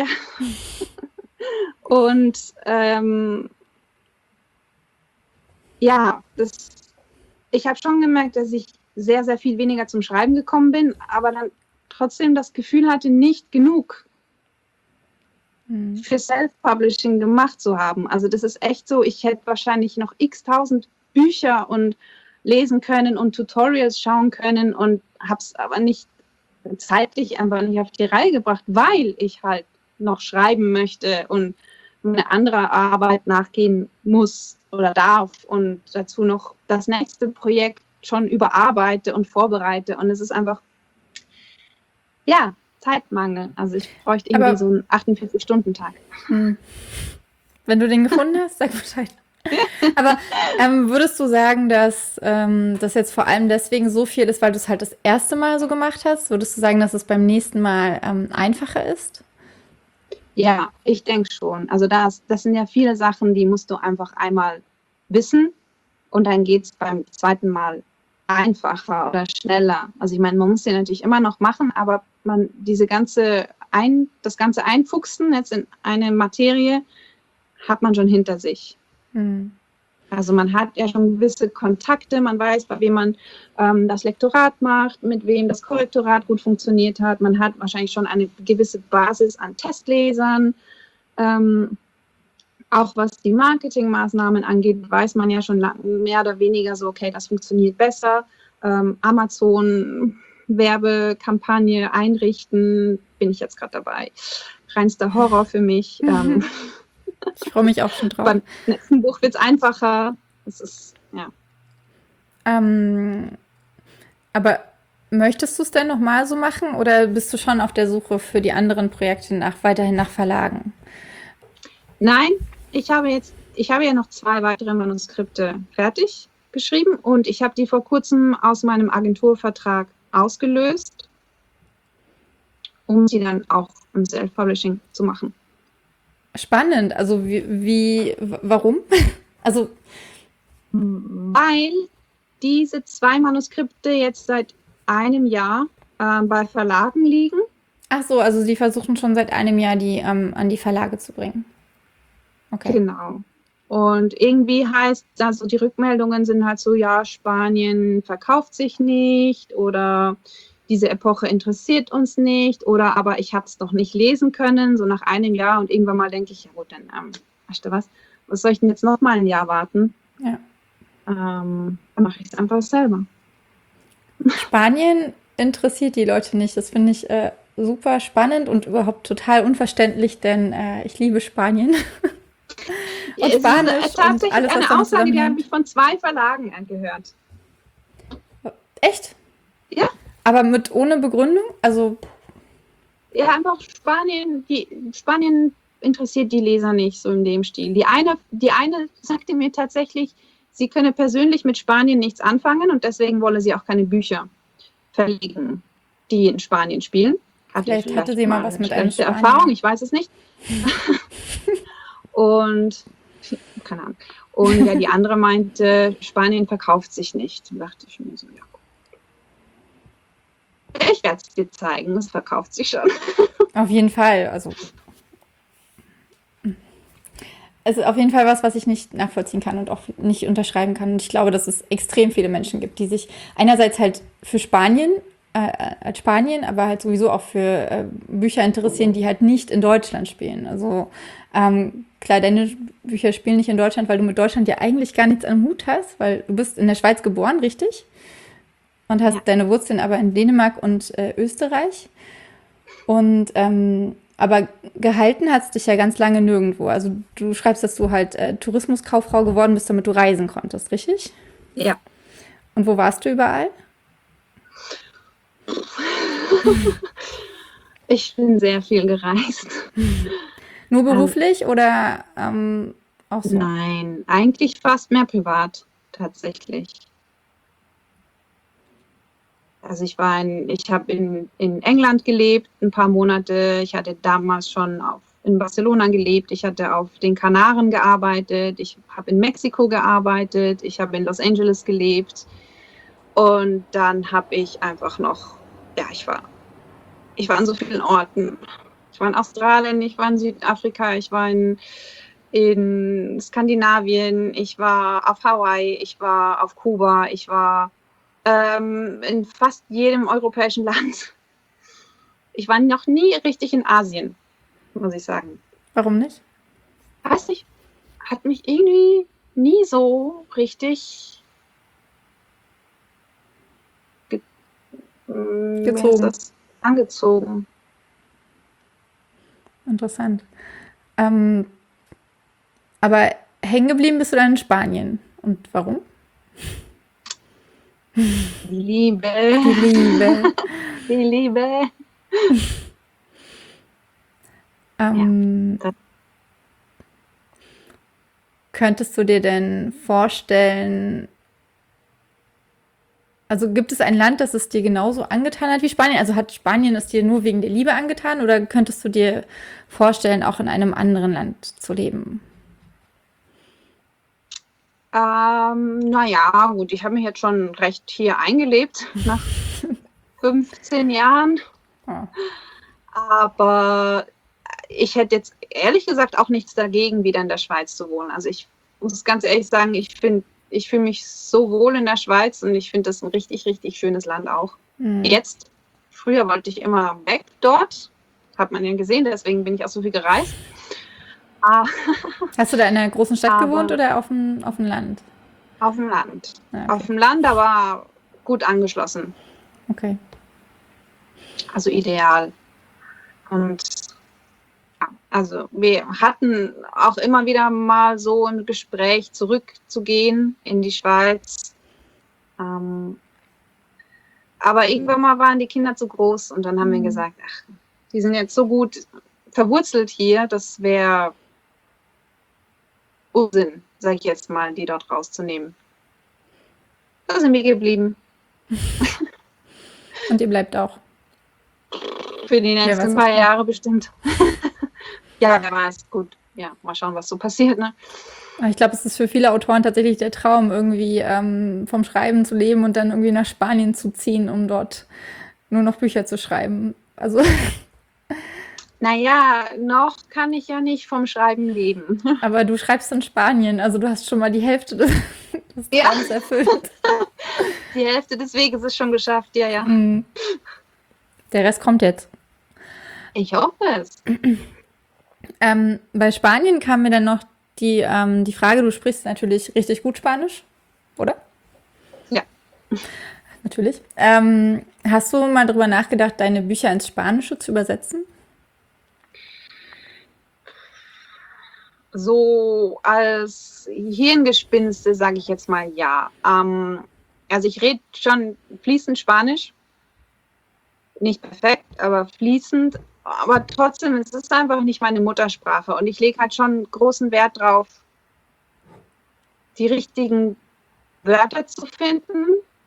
und ja, ich habe schon gemerkt, dass ich sehr, sehr viel weniger zum Schreiben gekommen bin, aber dann trotzdem das Gefühl hatte, nicht genug für Self-Publishing gemacht zu haben. Also das ist echt so, ich hätte wahrscheinlich noch x-tausend Bücher und lesen können und Tutorials schauen können und habe es aber nicht zeitlich einfach nicht auf die Reihe gebracht, weil ich halt noch schreiben möchte und eine andere Arbeit nachgehen muss oder darf und dazu noch das nächste Projekt schon überarbeite und vorbereite. Und es ist einfach, ja, Zeitmangel. Also ich bräuchte irgendwie Aber so einen 48-Stunden-Tag. wenn du den gefunden hast, sag Bescheid. Aber würdest du sagen, dass das jetzt vor allem deswegen so viel ist, weil du es halt das erste Mal so gemacht hast? Würdest du sagen, dass es beim nächsten Mal einfacher ist? Ja, ich denke schon. Also das sind ja viele Sachen, die musst du einfach einmal wissen und dann geht es beim zweiten Mal einfacher oder schneller. Also ich meine, man muss den natürlich immer noch machen, aber das ganze Einfuchsen jetzt in eine Materie hat man schon hinter sich. Hm. Also man hat ja schon gewisse Kontakte, man weiß, bei wem man das Lektorat macht, mit wem das Korrektorat gut funktioniert hat. Man hat wahrscheinlich schon eine gewisse Basis an Testlesern. Auch was die Marketingmaßnahmen angeht, weiß man ja schon mehr oder weniger so, okay, das funktioniert besser Amazon Werbekampagne einrichten, bin ich jetzt gerade dabei. Reinster Horror für mich. Ich freue mich auch schon drauf. Beim nächsten Buch wird es einfacher. Es ist, ja. Aber möchtest du es denn nochmal so machen oder bist du schon auf der Suche für die anderen Projekte weiterhin nach Verlagen? Nein, ich habe ja noch 2 weitere Manuskripte fertig geschrieben und ich habe die vor kurzem aus meinem Agenturvertrag ausgelöst, um sie dann auch im Self-Publishing zu machen. Spannend. Also warum? Also Weil diese 2 Manuskripte jetzt seit einem Jahr bei Verlagen liegen. ach so, also sie versuchen schon seit einem Jahr die an die Verlage zu bringen. Okay. Genau. Und irgendwie heißt, also die Rückmeldungen sind halt so, ja, Spanien verkauft sich nicht oder diese Epoche interessiert uns nicht oder aber ich habe es doch nicht lesen können, so nach einem Jahr und irgendwann mal denke ich, ja gut, dann, weißt du was soll ich denn jetzt noch mal ein Jahr warten? Ja. Dann mache ich es einfach selber. Spanien interessiert die Leute nicht. Das finde ich super spannend und überhaupt total unverständlich, denn ich liebe Spanien. Und Spanisch und tatsächlich alles, was eine damit Aussage, die habe zusammenhängt. ich von 2 Verlagen gehört. Echt? Ja. Aber ohne Begründung? Also, Ja, einfach Spanien interessiert die Leser nicht so in dem Stil. Die eine sagte mir tatsächlich, sie könne persönlich mit Spanien nichts anfangen und deswegen wolle sie auch keine Bücher verlegen, die in Spanien spielen. vielleicht hatte sie mal was mit einem schlechte Spanier. Erfahrung, ich weiß es nicht. Und keine Ahnung. Und ja, die andere meinte, Spanien verkauft sich nicht. Da dachte ich mir so, ja. Ich werde es dir zeigen, es verkauft sich schon. Auf jeden Fall. Also, es ist auf jeden Fall was ich nicht nachvollziehen kann und auch nicht unterschreiben kann. Und ich glaube, dass es extrem viele Menschen gibt, die sich einerseits halt für Spanien, als Spanien, aber halt sowieso auch für Bücher interessieren, die halt nicht in Deutschland spielen. Also klar, deine Bücher spielen nicht in Deutschland, weil du mit Deutschland ja eigentlich gar nichts am Hut hast, weil du bist in der Schweiz geboren, richtig? Und hast deine Wurzeln aber in Dänemark und Österreich. Und aber gehalten hat es dich ja ganz lange nirgendwo. Also du schreibst, dass du halt Tourismuskauffrau geworden bist, damit du reisen konntest, richtig? Ja. Und wo warst du überall? Ich bin sehr viel gereist. Nur beruflich oder auch so? Nein, eigentlich fast mehr privat, tatsächlich. Also ich habe in England gelebt, ein paar Monate. Ich hatte damals schon in Barcelona gelebt. Ich hatte auf den Kanaren gearbeitet. Ich habe in Mexiko gearbeitet. Ich habe in Los Angeles gelebt. Und dann habe ich einfach noch, ja, ich war an so vielen Orten. Ich war in Australien, ich war in Südafrika, ich war in Skandinavien, ich war auf Hawaii, ich war auf Kuba, ich war in fast jedem europäischen Land. Ich war noch nie richtig in Asien, muss ich sagen. Warum nicht? Weiß nicht, hat mich irgendwie nie so richtig Gezogen. Angezogen. Interessant. Aber hängen geblieben bist du dann in Spanien. Und warum? Die Liebe. Die Liebe. Die Liebe. Könntest du dir denn vorstellen, also gibt es ein Land, das es dir genauso angetan hat wie Spanien? Also hat Spanien es dir nur wegen der Liebe angetan oder könntest du dir vorstellen, auch in einem anderen Land zu leben? Naja, gut, ich habe mich jetzt schon recht hier eingelebt, nach 15 Jahren. Oh. Aber ich hätte jetzt ehrlich gesagt auch nichts dagegen, wieder in der Schweiz zu wohnen. Also ich muss es ganz ehrlich sagen, ich fühle mich so wohl in der Schweiz und ich finde das ein richtig, richtig schönes Land auch. Jetzt, früher wollte ich immer weg dort, hat man ja gesehen, deswegen bin ich auch so viel gereist. Hast du da in einer großen Stadt gewohnt oder auf dem Land? Auf dem Land. Okay. Auf dem Land, aber gut angeschlossen. Okay. Also ideal. Und ja, also wir hatten auch immer wieder mal so ein Gespräch, zurückzugehen in die Schweiz. Aber irgendwann mal waren die Kinder zu groß und dann haben wir gesagt, ach, die sind jetzt so gut verwurzelt hier, das wäre Unsinn, sage ich jetzt mal, die dort rauszunehmen. Da sind wir geblieben. Und ihr bleibt auch. Für die nächsten paar Jahre bestimmt. Ja, wer weiß, gut. Ja, mal schauen, was so passiert, ne? Ich glaube, es ist für viele Autoren tatsächlich der Traum, irgendwie vom Schreiben zu leben und dann irgendwie nach Spanien zu ziehen, um dort nur noch Bücher zu schreiben. Also Naja, noch kann ich ja nicht vom Schreiben leben. aber du schreibst in Spanien, also du hast schon mal die Hälfte des Traums erfüllt. Die Hälfte des Weges ist schon geschafft, ja, ja. Der Rest kommt jetzt. Ich hoffe es. Bei Spanien kam mir dann noch die Frage, du sprichst natürlich richtig gut Spanisch, oder? Ja. Natürlich. Hast du mal darüber nachgedacht, deine Bücher ins Spanische zu übersetzen? So als Hirngespinste sage ich jetzt mal ja. Also ich rede schon fließend Spanisch. Nicht perfekt, aber fließend. Aber trotzdem, es ist einfach nicht meine Muttersprache. Und ich lege halt schon großen Wert drauf, die richtigen Wörter zu finden.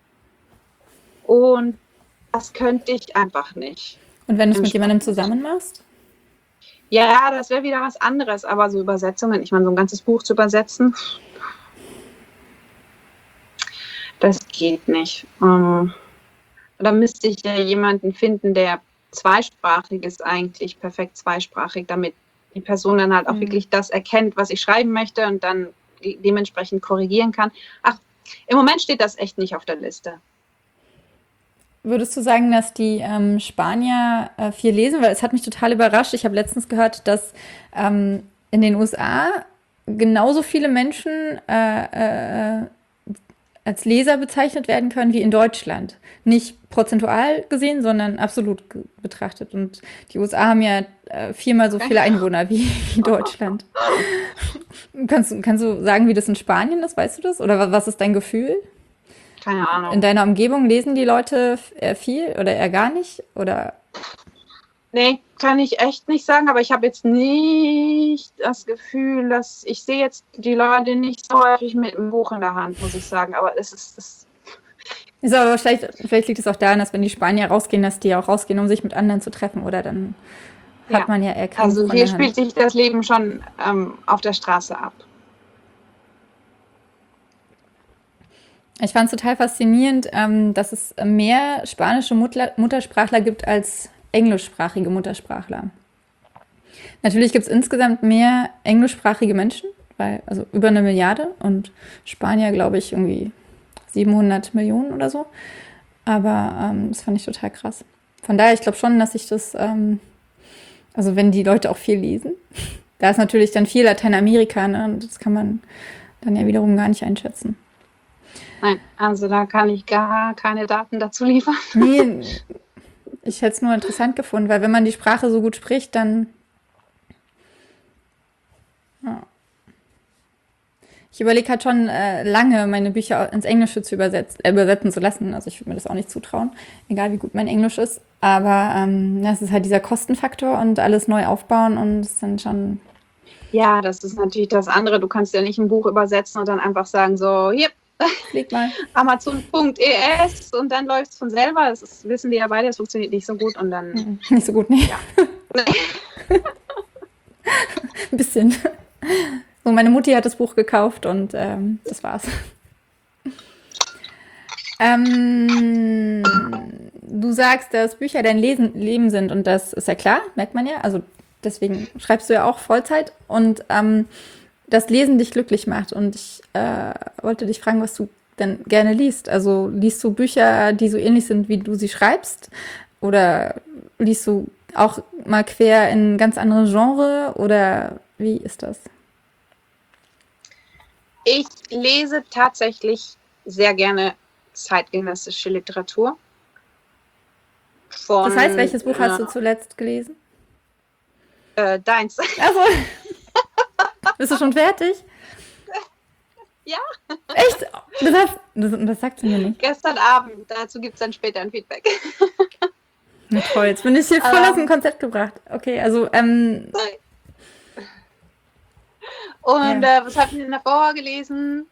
Und das könnte ich einfach nicht. Und wenn du es mit jemandem zusammen machst? Ja, das wäre wieder was anderes. Aber so Übersetzungen, ich meine, so ein ganzes Buch zu übersetzen, das geht nicht. Da müsste ich ja jemanden finden, der zweisprachig ist, eigentlich perfekt zweisprachig, damit die Person dann halt auch wirklich das erkennt, was ich schreiben möchte und dann dementsprechend korrigieren kann. Ach, im Moment steht das echt nicht auf der Liste. Würdest du sagen, dass die Spanier viel lesen? Weil es hat mich total überrascht. Ich habe letztens gehört, dass in den USA genauso viele Menschen als Leser bezeichnet werden können wie in Deutschland. Nicht prozentual gesehen, sondern absolut betrachtet. Und die USA haben ja 4-mal so viele Einwohner wie Deutschland. Kannst du sagen, wie das in Spanien ist? Weißt du das? Oder was ist dein Gefühl? Keine Ahnung. In deiner Umgebung lesen die Leute viel oder eher gar nicht? Oder? Nee, kann ich echt nicht sagen, aber ich habe jetzt nicht das Gefühl, dass ich sehe jetzt die Leute nicht so häufig mit einem Buch in der Hand, muss ich sagen. Aber es ist aber vielleicht liegt es auch daran, dass wenn die Spanier rausgehen, dass die auch rausgehen, um sich mit anderen zu treffen, oder dann hat man ja erkannt. Also hier spielt sich das Leben schon auf der Straße ab. Ich fand es total faszinierend, dass es mehr spanische Muttersprachler gibt als englischsprachige Muttersprachler. Natürlich gibt es insgesamt mehr englischsprachige Menschen, also über 1 Milliarde und Spanier, glaube ich, irgendwie 700 Millionen oder so. Aber das fand ich total krass. Von daher, ich glaube schon, dass ich das, also wenn die Leute auch viel lesen, da ist natürlich dann viel Lateinamerika, ne, und das kann man dann ja wiederum gar nicht einschätzen. Nein, also da kann ich gar keine Daten dazu liefern. Nee, ich hätte es nur interessant gefunden, weil wenn man die Sprache so gut spricht, dann... Ja. Ich überlege halt schon lange, meine Bücher ins Englische zu übersetzen zu lassen. Also ich würde mir das auch nicht zutrauen, egal wie gut mein Englisch ist. Aber das ist halt dieser Kostenfaktor und alles neu aufbauen und es sind schon... Ja, das ist natürlich das andere. Du kannst ja nicht ein Buch übersetzen und dann einfach sagen, so, hier, flieg mal. Amazon.es und dann läuft es von selber. Das wissen wir ja beide, das funktioniert nicht so gut und dann... Nicht so gut, nee. Ja. Ein bisschen. So, meine Mutti hat das Buch gekauft und das war's. Du sagst, dass Bücher dein Leben sind und das ist ja klar, merkt man ja. Also deswegen schreibst du ja auch Vollzeit und das Lesen dich glücklich macht. Und ich wollte dich fragen, was du denn gerne liest. Also liest du Bücher, die so ähnlich sind, wie du sie schreibst? Oder liest du auch mal quer in ganz andere Genre? Oder wie ist das? Ich lese tatsächlich sehr gerne zeitgenössische Literatur. Das heißt, welches Buch hast du zuletzt gelesen? Deins. Also, bist du schon fertig? Ja. Echt? Das sagst du mir nicht. Gestern Abend, dazu gibt es dann später ein Feedback. Na toll, jetzt bin ich hier voll aus dem Konzept gebracht. Okay, also, Und was habe ich denn davor gelesen?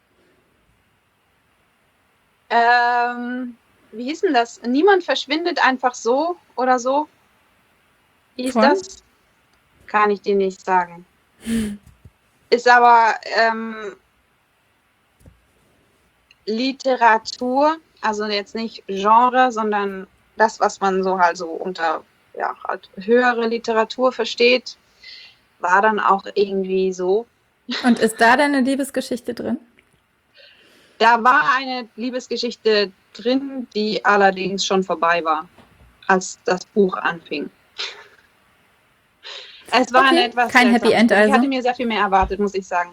Wie hieß denn das? Niemand verschwindet einfach so oder so. Wie hieß das? Kann ich dir nicht sagen. Ist aber Literatur, also jetzt nicht Genre, sondern das, was man so halt so unter halt höhere Literatur versteht, war dann auch irgendwie so. Und ist da deine Liebesgeschichte drin? Da war eine Liebesgeschichte drin, die allerdings schon vorbei war, als das Buch anfing. Es war eine etwas kein Happy End also? Ich hatte mir sehr viel mehr erwartet, muss ich sagen.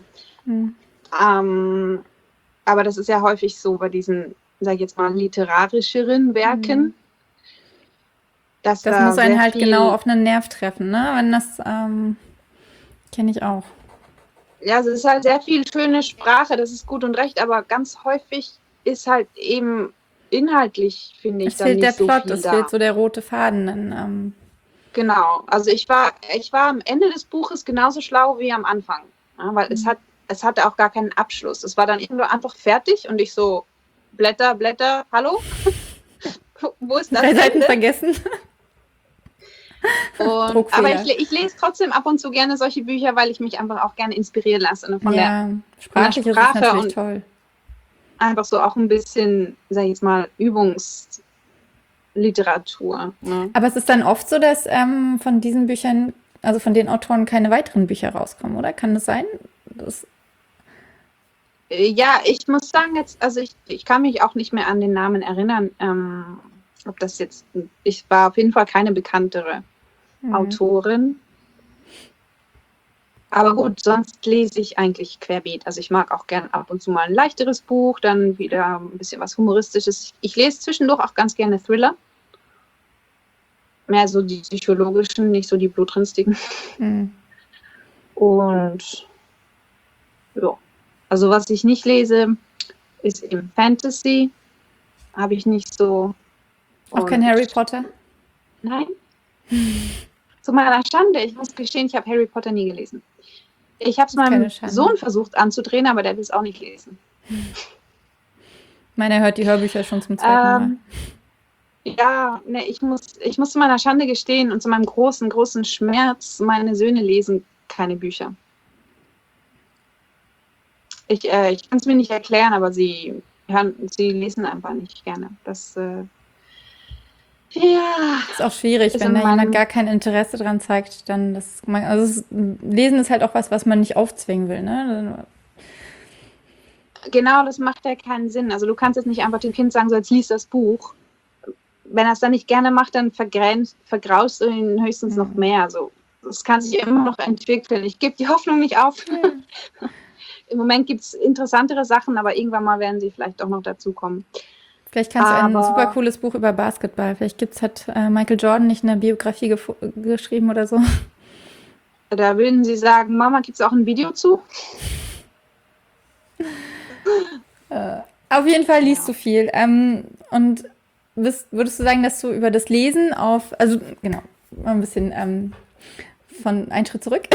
Aber das ist ja häufig so bei diesen, sag ich jetzt mal, literarischeren Werken. Das muss einen halt genau auf einen Nerv treffen, ne? Wenn das kenne ich auch. Ja, es ist halt sehr viel schöne Sprache, das ist gut und recht, aber ganz häufig ist halt eben inhaltlich, finde ich, es dann fehlt nicht der so Plot, viel es da. fehlt so der rote Faden. Dann, Genau, also ich war am Ende des Buches genauso schlau wie am Anfang, ja, weil es hatte auch gar keinen Abschluss. Es war dann irgendwo einfach fertig und ich so, Blätter, hallo? Wo ist das 3 Seiten Ende? vergessen. Aber ich lese trotzdem ab und zu gerne solche Bücher, weil ich mich einfach auch gerne inspirieren lasse. Von der sprachlich ist es natürlich toll. Einfach so auch ein bisschen, sag ich jetzt mal, Übungsliteratur. Ne? Aber es ist dann oft so, dass von diesen Büchern, also von den Autoren, keine weiteren Bücher rauskommen, oder? Kann das sein? Ja, ich muss sagen, jetzt, also ich kann mich auch nicht mehr an den Namen erinnern, ob das jetzt, ich war auf jeden Fall keine bekanntere Autorin. Aber gut, sonst lese ich eigentlich querbeet. Also ich mag auch gern ab und zu mal ein leichteres Buch, dann wieder ein bisschen was Humoristisches. Ich lese zwischendurch auch ganz gerne Thriller. Mehr so die psychologischen, nicht so die blutrünstigen. Und ja, also was ich nicht lese, ist eben Fantasy. Habe ich nicht so. Auch kein Harry Potter? Nein. Zu meiner Schande, ich muss gestehen, ich habe Harry Potter nie gelesen. Ich habe es meinem Sohn versucht anzudrehen, aber der will es auch nicht lesen. Meiner hört die Hörbücher schon zum zweiten Mal. Ja, ne, ich muss zu meiner Schande gestehen und zu meinem großen Schmerz, meine Söhne lesen keine Bücher. Ich kann es mir nicht erklären, aber sie lesen einfach nicht gerne. Das ist auch schwierig, wenn da jemand gar kein Interesse dran zeigt, dann Lesen ist halt auch was man nicht aufzwingen will, ne? Genau, das macht ja keinen Sinn. Also du kannst jetzt nicht einfach dem Kind sagen, so jetzt lies das Buch. Wenn er es dann nicht gerne macht, dann vergraust du ihn höchstens noch mehr. Also das kann sich immer noch entwickeln. Ich gebe die Hoffnung nicht auf. Im Moment gibt es interessantere Sachen, aber irgendwann mal werden sie vielleicht auch noch dazukommen. Vielleicht kannst du ein super cooles Buch über Basketball. Vielleicht hat Michael Jordan nicht eine Biografie geschrieben oder so. Da würden sie sagen, Mama, gibt es auch ein Video zu? Auf jeden Fall liest du viel. Und würdest du sagen, dass du über das Lesen also genau, mal ein bisschen von einen Schritt zurück,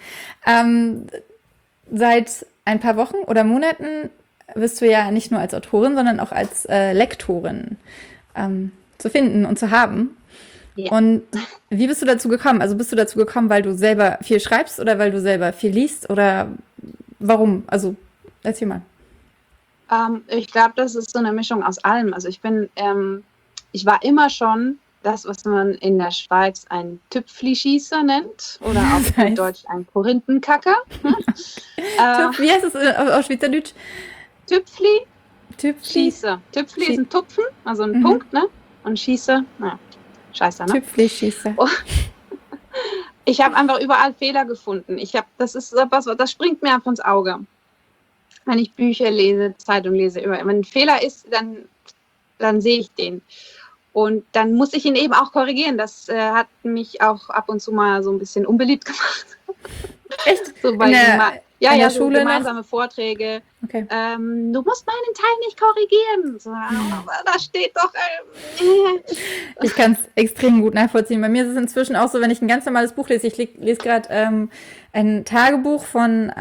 seit ein paar Wochen oder Monaten wirst du ja nicht nur als Autorin, sondern auch als Lektorin zu finden und zu haben. Ja. Und wie bist du dazu gekommen? Also bist du dazu gekommen, weil du selber viel schreibst oder weil du selber viel liest oder warum? Also erzähl mal. Ich glaube, das ist so eine Mischung aus allem. Also ich war immer schon das, was man in der Schweiz ein Tüpfli-Schießer nennt oder auch in Deutsch ein Korinthenkacker. Wie heißt es auf Schweizerdeutsch? Tüpfli. Schießer. Tüpfli ist ein Tupfen, also ein Punkt, ne? Und Schießer, scheiße, ne? Tüpfli-Schießer. Ich habe einfach überall Fehler gefunden. Das ist etwas, das springt mir einfach ins Auge. Wenn ich Bücher lese, Zeitung lese, wenn ein Fehler ist, dann dann sehe ich den. Und dann muss ich ihn eben auch korrigieren. Das hat mich auch ab und zu mal so ein bisschen unbeliebt gemacht. Echt? So bei in der so Schule gemeinsame Vorträge. Okay. Du musst meinen Teil nicht korrigieren. So, aber da steht doch. Ich kann es extrem gut nachvollziehen. Bei mir ist es inzwischen auch so, wenn ich ein ganz normales Buch lese. Ich lese gerade ein Tagebuch von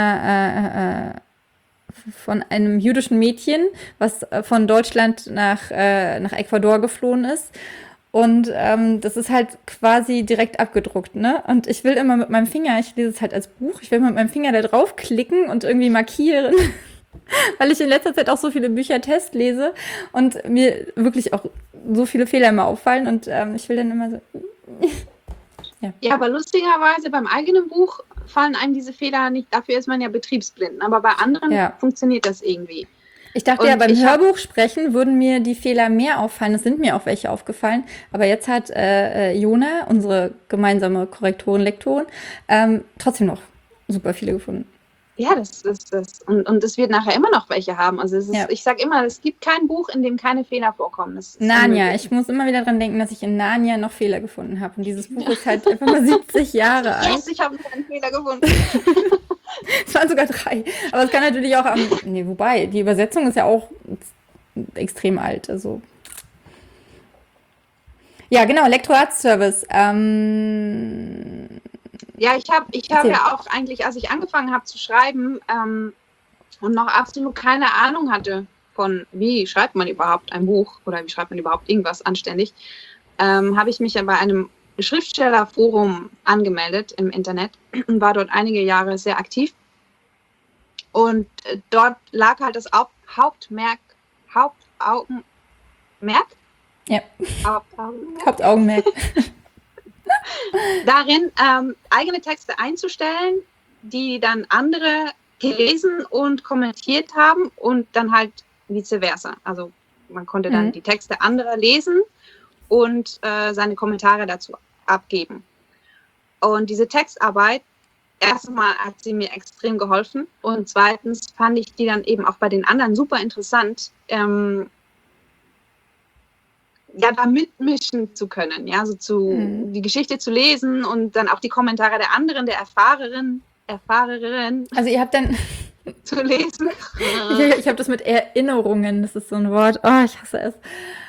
von einem jüdischen Mädchen, was von Deutschland nach Ecuador geflohen ist. Und das ist halt quasi direkt abgedruckt, ne? Und ich will immer mit meinem Finger, ich lese es halt als Buch, ich will mit meinem Finger da drauf klicken und irgendwie markieren, weil ich in letzter Zeit auch so viele Bücher testlese und mir wirklich auch so viele Fehler immer auffallen und ich will dann immer so... Ja, aber lustigerweise beim eigenen Buch fallen einem diese Fehler nicht, dafür ist man ja betriebsblind, aber bei anderen funktioniert das irgendwie. Ich dachte ja, beim Hörbuch sprechen würden mir die Fehler mehr auffallen. Es sind mir auch welche aufgefallen. Aber jetzt hat Jona, unsere gemeinsame Korrektorin, Lektorin, trotzdem noch super viele gefunden. Ja, das ist das. Und es wird nachher immer noch welche haben. Also es ist, ich sage immer, es gibt kein Buch, in dem keine Fehler vorkommen. Narnia. Ich muss immer wieder dran denken, dass ich in Narnia noch Fehler gefunden habe. Und dieses Buch ist halt einfach mal 70 Jahre alt. Ich habe keinen Fehler gefunden. Es waren sogar 3. Aber es kann natürlich auch wobei, die Übersetzung ist ja auch extrem alt. Also. Ja, genau, Lektoratsservice. Ja, ich habe ja auch eigentlich, als ich angefangen habe zu schreiben und noch absolut keine Ahnung hatte von, wie schreibt man überhaupt ein Buch oder wie schreibt man überhaupt irgendwas anständig, habe ich mich ja bei einem Schriftstellerforum angemeldet im Internet und war dort einige Jahre sehr aktiv. Und dort lag halt das Hauptaugenmerk. Ja. Hauptaugenmerk. Darin, eigene Texte einzustellen, die dann andere gelesen und kommentiert haben und dann halt vice versa. Also man konnte dann die Texte anderer lesen und seine Kommentare dazu abgeben. Und diese Textarbeit, erstmal hat sie mir extrem geholfen und zweitens fand ich die dann eben auch bei den anderen super interessant, da mitmischen zu können, ja, so die Geschichte zu lesen und dann auch die Kommentare der anderen, der Erfahrerin. Also ihr habt dann zu lesen. Ich habe das mit Erinnerungen, das ist so ein Wort. Oh, ich hasse es.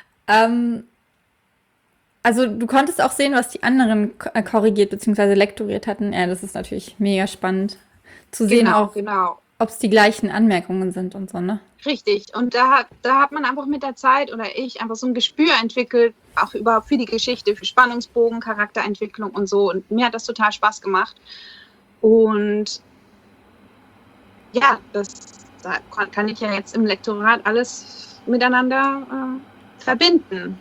Also du konntest auch sehen, was die anderen korrigiert bzw. lektoriert hatten. Ja, das ist natürlich mega spannend zu sehen, ob es die gleichen Anmerkungen sind und so, ne? Richtig. Und da hat man einfach mit der Zeit oder ich einfach so ein Gespür entwickelt, auch überhaupt für die Geschichte, für Spannungsbogen, Charakterentwicklung und so. Und mir hat das total Spaß gemacht. Und ja, da kann ich ja jetzt im Lektorat alles miteinander verbinden.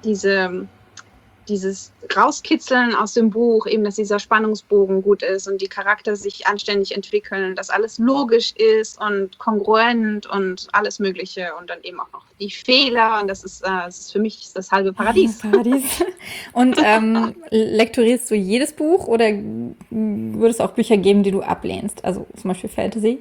Dieses Rauskitzeln aus dem Buch, eben, dass dieser Spannungsbogen gut ist und die Charakter sich anständig entwickeln, dass alles logisch ist und kongruent und alles Mögliche und dann eben auch noch die Fehler und das ist für mich das halbe Paradies. Und lektorierst du jedes Buch oder würde es auch Bücher geben, die du ablehnst? Also zum Beispiel Fantasy?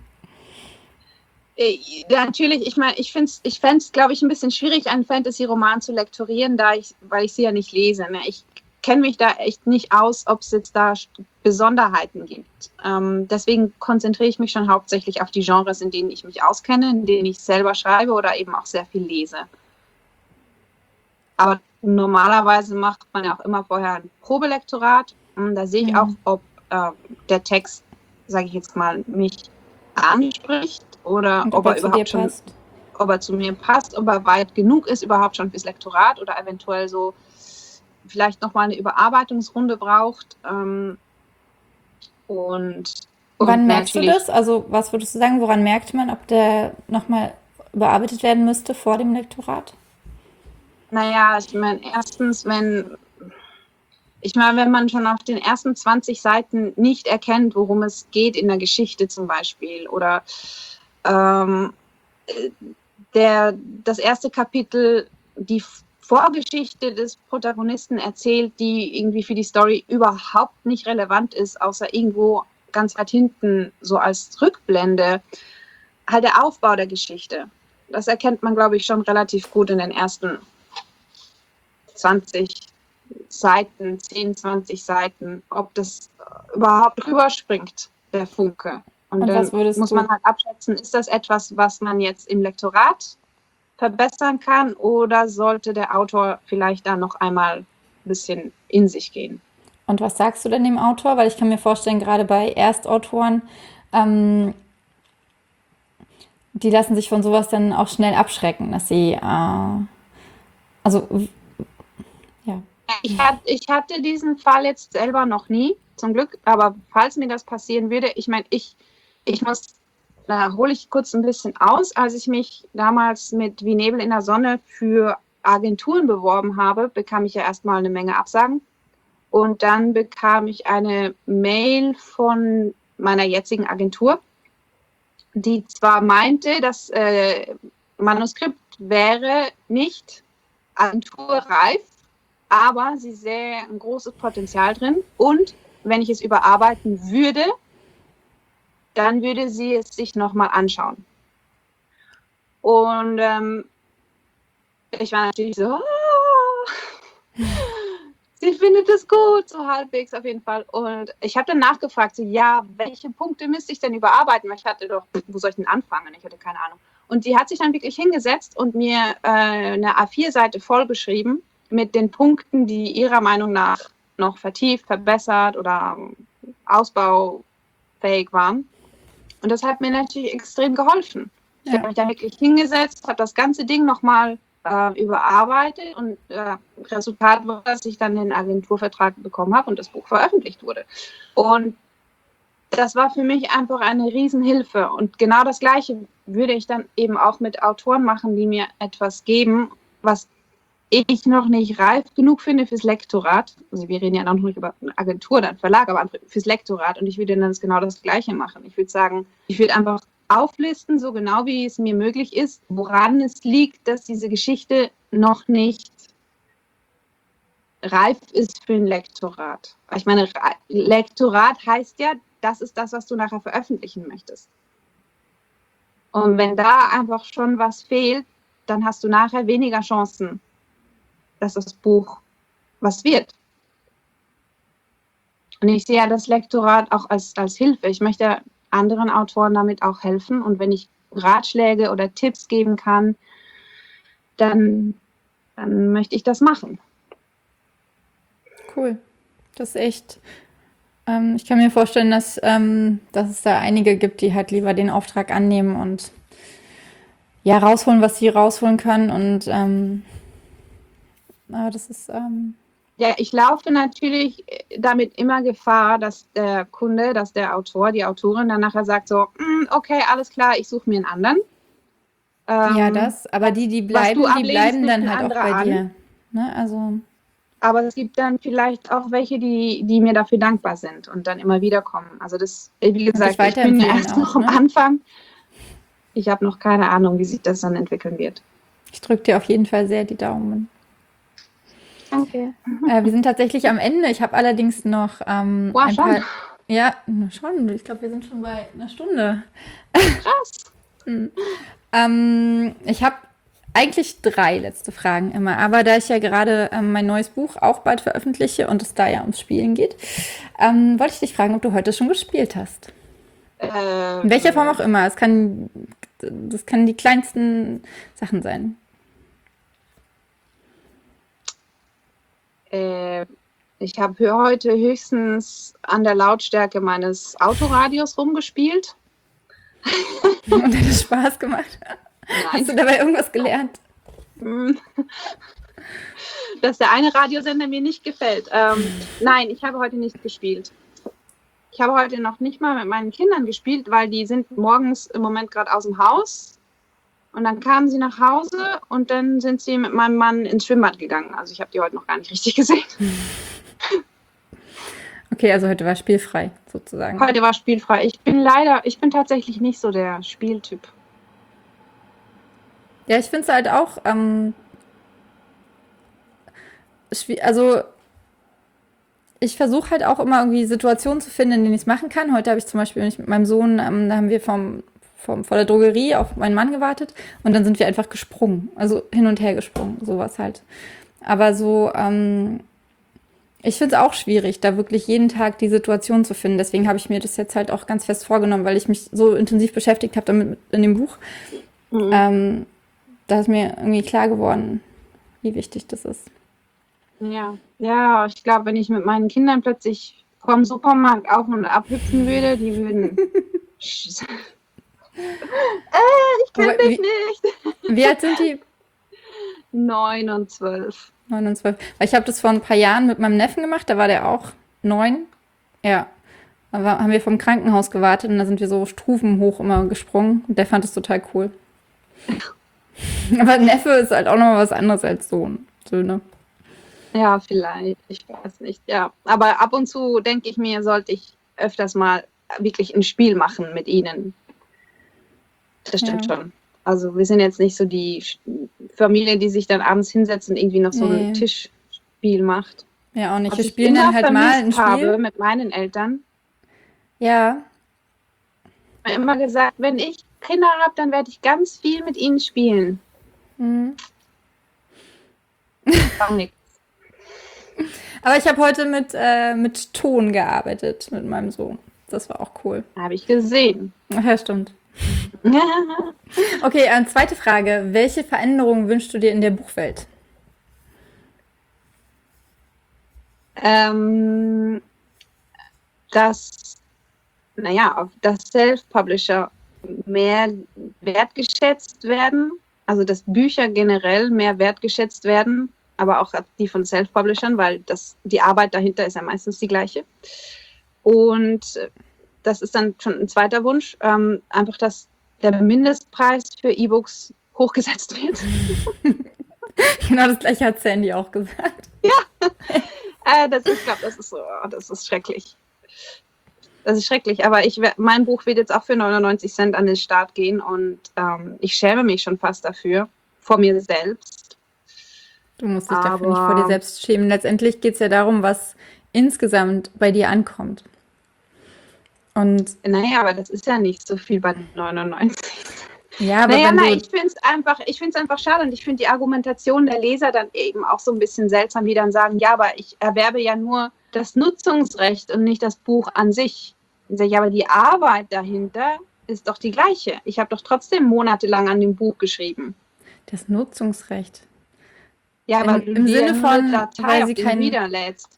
Ja, natürlich, ich meine, ich fände es, glaube ich, ein bisschen schwierig, einen Fantasy-Roman zu lektorieren, weil ich sie ja nicht lese. Ne? Ich kenne mich da echt nicht aus, ob es jetzt da Besonderheiten gibt. Deswegen konzentriere ich mich schon hauptsächlich auf die Genres, in denen ich mich auskenne, in denen ich selber schreibe oder eben auch sehr viel lese. Aber normalerweise macht man ja auch immer vorher ein Probelektorat. Da sehe ich auch, ob der Text, sage ich jetzt mal, mich anspricht oder ob er überhaupt schon, ob er zu mir passt, ob er weit genug ist überhaupt schon fürs Lektorat oder eventuell so vielleicht nochmal eine Überarbeitungsrunde braucht. Wann merkst du das? Also was würdest du sagen, woran merkt man, ob der nochmal überarbeitet werden müsste vor dem Lektorat? Naja, ich meine, erstens, wenn man schon auf den ersten 20 Seiten nicht erkennt, worum es geht in der Geschichte zum Beispiel oder das erste Kapitel die Vorgeschichte des Protagonisten erzählt, die irgendwie für die Story überhaupt nicht relevant ist, außer irgendwo ganz weit hinten, so als Rückblende, halt der Aufbau der Geschichte. das erkennt man, glaube ich, schon relativ gut in den ersten 20 Seiten, 10, 20 Seiten, ob das überhaupt rüberspringt, der Funke. Und Und was dann würdest muss du, man halt abschätzen, ist das etwas, was man jetzt im Lektorat verbessern kann oder sollte der Autor vielleicht da noch einmal ein bisschen in sich gehen? und was sagst du denn dem Autor? Weil ich kann mir vorstellen, gerade bei Erstautoren, ähm, die lassen sich von sowas dann auch schnell abschrecken, dass sie, also, ja. Ich hatte diesen Fall jetzt selber noch nie, zum Glück, aber falls mir das passieren würde, ich meine, ich muss, da hole ich kurz ein bisschen aus, als ich mich damals mit Wie Nebel in der Sonne für Agenturen beworben habe, bekam ich ja erstmal eine Menge Absagen und dann bekam ich eine Mail von meiner jetzigen Agentur, die zwar meinte, das Manuskript wäre nicht agenturreif, aber sie sähe ein großes Potenzial drin und wenn ich es überarbeiten würde, dann würde sie es sich nochmal anschauen. Und ich war natürlich so, sie findet es gut, so halbwegs auf jeden Fall. Und ich habe dann nachgefragt, so, ja, welche Punkte müsste ich denn überarbeiten? Weil ich hatte doch, wo soll ich denn anfangen? Ich hatte keine Ahnung. Und die hat sich dann wirklich hingesetzt und mir eine A4-Seite vollgeschrieben mit den Punkten, die ihrer Meinung nach noch vertieft, verbessert oder ausbaufähig waren. Und das hat mir natürlich extrem geholfen. Ich habe mich da wirklich hingesetzt, habe das ganze Ding nochmal überarbeitet und Resultat war, dass ich dann den Agenturvertrag bekommen habe und das Buch veröffentlicht wurde. Und das war für mich einfach eine Riesenhilfe. Und genau das Gleiche würde ich dann eben auch mit Autoren machen, die mir etwas geben, was ich noch nicht reif genug finde fürs Lektorat. Also wir reden ja noch nicht über eine Agentur, dann Verlag, aber fürs Lektorat. Und ich würde dann genau das Gleiche machen. Ich würde sagen, ich würde einfach auflisten, so genau wie es mir möglich ist, woran es liegt, dass diese Geschichte noch nicht reif ist für ein Lektorat. Ich meine, Lektorat heißt ja, das ist das, was du nachher veröffentlichen möchtest. Und wenn da einfach schon was fehlt, dann hast du nachher weniger Chancen, dass das Buch was wird. Und ich sehe ja das Lektorat auch als Hilfe. Ich möchte anderen Autoren damit auch helfen. Und wenn ich Ratschläge oder Tipps geben kann, dann möchte ich das machen. Cool. Das ist echt. Ich kann mir vorstellen, dass es da einige gibt, die halt lieber den Auftrag annehmen und ja, rausholen, was sie rausholen können. Und aber das ist. Ja, ich laufe natürlich damit immer Gefahr, dass der Kunde, dass der Autor, die Autorin dann nachher sagt so, okay, alles klar, ich suche mir einen anderen. Ja, das. Aber die bleiben dann halt auch bei dir. Ne? Also. Aber es gibt dann vielleicht auch welche, die mir dafür dankbar sind und dann immer wieder kommen. Also das, wie gesagt, ich bin ja erst noch am Anfang. Ich habe noch keine Ahnung, wie sich das dann entwickeln wird. Ich drücke dir auf jeden Fall sehr die Daumen. Danke. Wir sind tatsächlich am Ende. Ich habe allerdings noch ein paar. Ja, schon. Ich glaube, wir sind schon bei einer Stunde. Krass. Ich habe eigentlich 3 letzte Fragen immer, aber da ich ja gerade mein neues Buch auch bald veröffentliche und es da ja ums Spielen geht, wollte ich dich fragen, ob du heute schon gespielt hast. In welcher Form auch immer. Das kann die kleinsten Sachen sein. Ich habe heute höchstens an der Lautstärke meines Autoradios rumgespielt. Und hat es Spaß gemacht? Nein. Hast du dabei irgendwas gelernt? Dass der eine Radiosender mir nicht gefällt. Nein, ich habe heute nicht gespielt. Ich habe heute noch nicht mal mit meinen Kindern gespielt, weil die sind morgens im Moment gerade aus dem Haus. Und dann kamen sie nach Hause und dann sind sie mit meinem Mann ins Schwimmbad gegangen. Also ich habe die heute noch gar nicht richtig gesehen. Okay, also heute war spielfrei sozusagen. Heute war spielfrei. Ich bin tatsächlich nicht so der Spieltyp. Ja, ich finde es halt auch, also ich versuche halt auch immer irgendwie Situationen zu finden, in denen ich es machen kann. Heute habe ich zum Beispiel mit meinem Sohn, da haben wir vor der Drogerie auf meinen Mann gewartet und dann sind wir einfach gesprungen. Also hin und her gesprungen, sowas halt. Aber so, ich finde es auch schwierig, da wirklich jeden Tag die Situation zu finden. Deswegen habe ich mir das jetzt halt auch ganz fest vorgenommen, weil ich mich so intensiv beschäftigt habe damit in dem Buch. Da ist mir irgendwie klar geworden, wie wichtig das ist. Ja, ich glaube, wenn ich mit meinen Kindern plötzlich vom Supermarkt auf und ab hüpfen würde, die würden. Ich kenne Aber dich nicht. Wie alt sind die? 9 und 12. 9 und 12. Weil ich habe das vor ein paar Jahren mit meinem Neffen gemacht, da war der auch 9. Ja. Da haben wir vom Krankenhaus gewartet und da sind wir so Stufen hoch immer gesprungen und der fand es total cool. Aber Neffe ist halt auch noch was anderes als Söhne. Ja, vielleicht. Ich weiß nicht. Ja, aber ab und zu denke ich mir, sollte ich öfters mal wirklich ein Spiel machen mit ihnen. Das stimmt schon. Also wir sind jetzt nicht so die Familie, die sich dann abends hinsetzt und irgendwie noch so ein Tischspiel macht. Ja, auch nicht. Was Wir ich spielen immer dann halt mal ein vermisst habe Spiel. mit meinen Eltern. Ja. Ich habe immer gesagt, wenn ich Kinder habe, dann werde ich ganz viel mit ihnen spielen. Gar nichts. Aber ich habe heute mit Ton gearbeitet mit meinem Sohn. Das war auch cool. Habe ich gesehen. Ach ja, stimmt. Okay, zweite Frage. Welche Veränderungen wünschst du dir in der Buchwelt? Dass Self-Publisher mehr wertgeschätzt werden, also dass Bücher generell mehr wertgeschätzt werden, aber auch die von Self-Publishern, weil die Arbeit dahinter ist ja meistens die gleiche. Und das ist dann schon ein zweiter Wunsch, einfach, dass der Mindestpreis für E-Books hochgesetzt wird. Genau das gleiche hat Sandy auch gesagt. Das ist schrecklich. Das ist schrecklich, aber mein Buch wird jetzt auch für 99 Cent an den Start gehen und ich schäme mich schon fast dafür, vor mir selbst. Du musst dich dafür nicht vor dir selbst schämen. Letztendlich geht es ja darum, was insgesamt bei dir ankommt. Und naja, aber das ist ja nicht so viel bei 99. ja, aber ich finde es einfach schade und ich finde die Argumentation der Leser dann eben auch so ein bisschen seltsam, die dann sagen, ja, aber ich erwerbe ja nur das Nutzungsrecht und nicht das Buch an sich. Ich sage, ja, aber die Arbeit dahinter ist doch die gleiche. Ich habe doch trotzdem monatelang an dem Buch geschrieben. Das Nutzungsrecht. Ja, aber im Sinne von, Datei weil auf sie den kein niederlädst.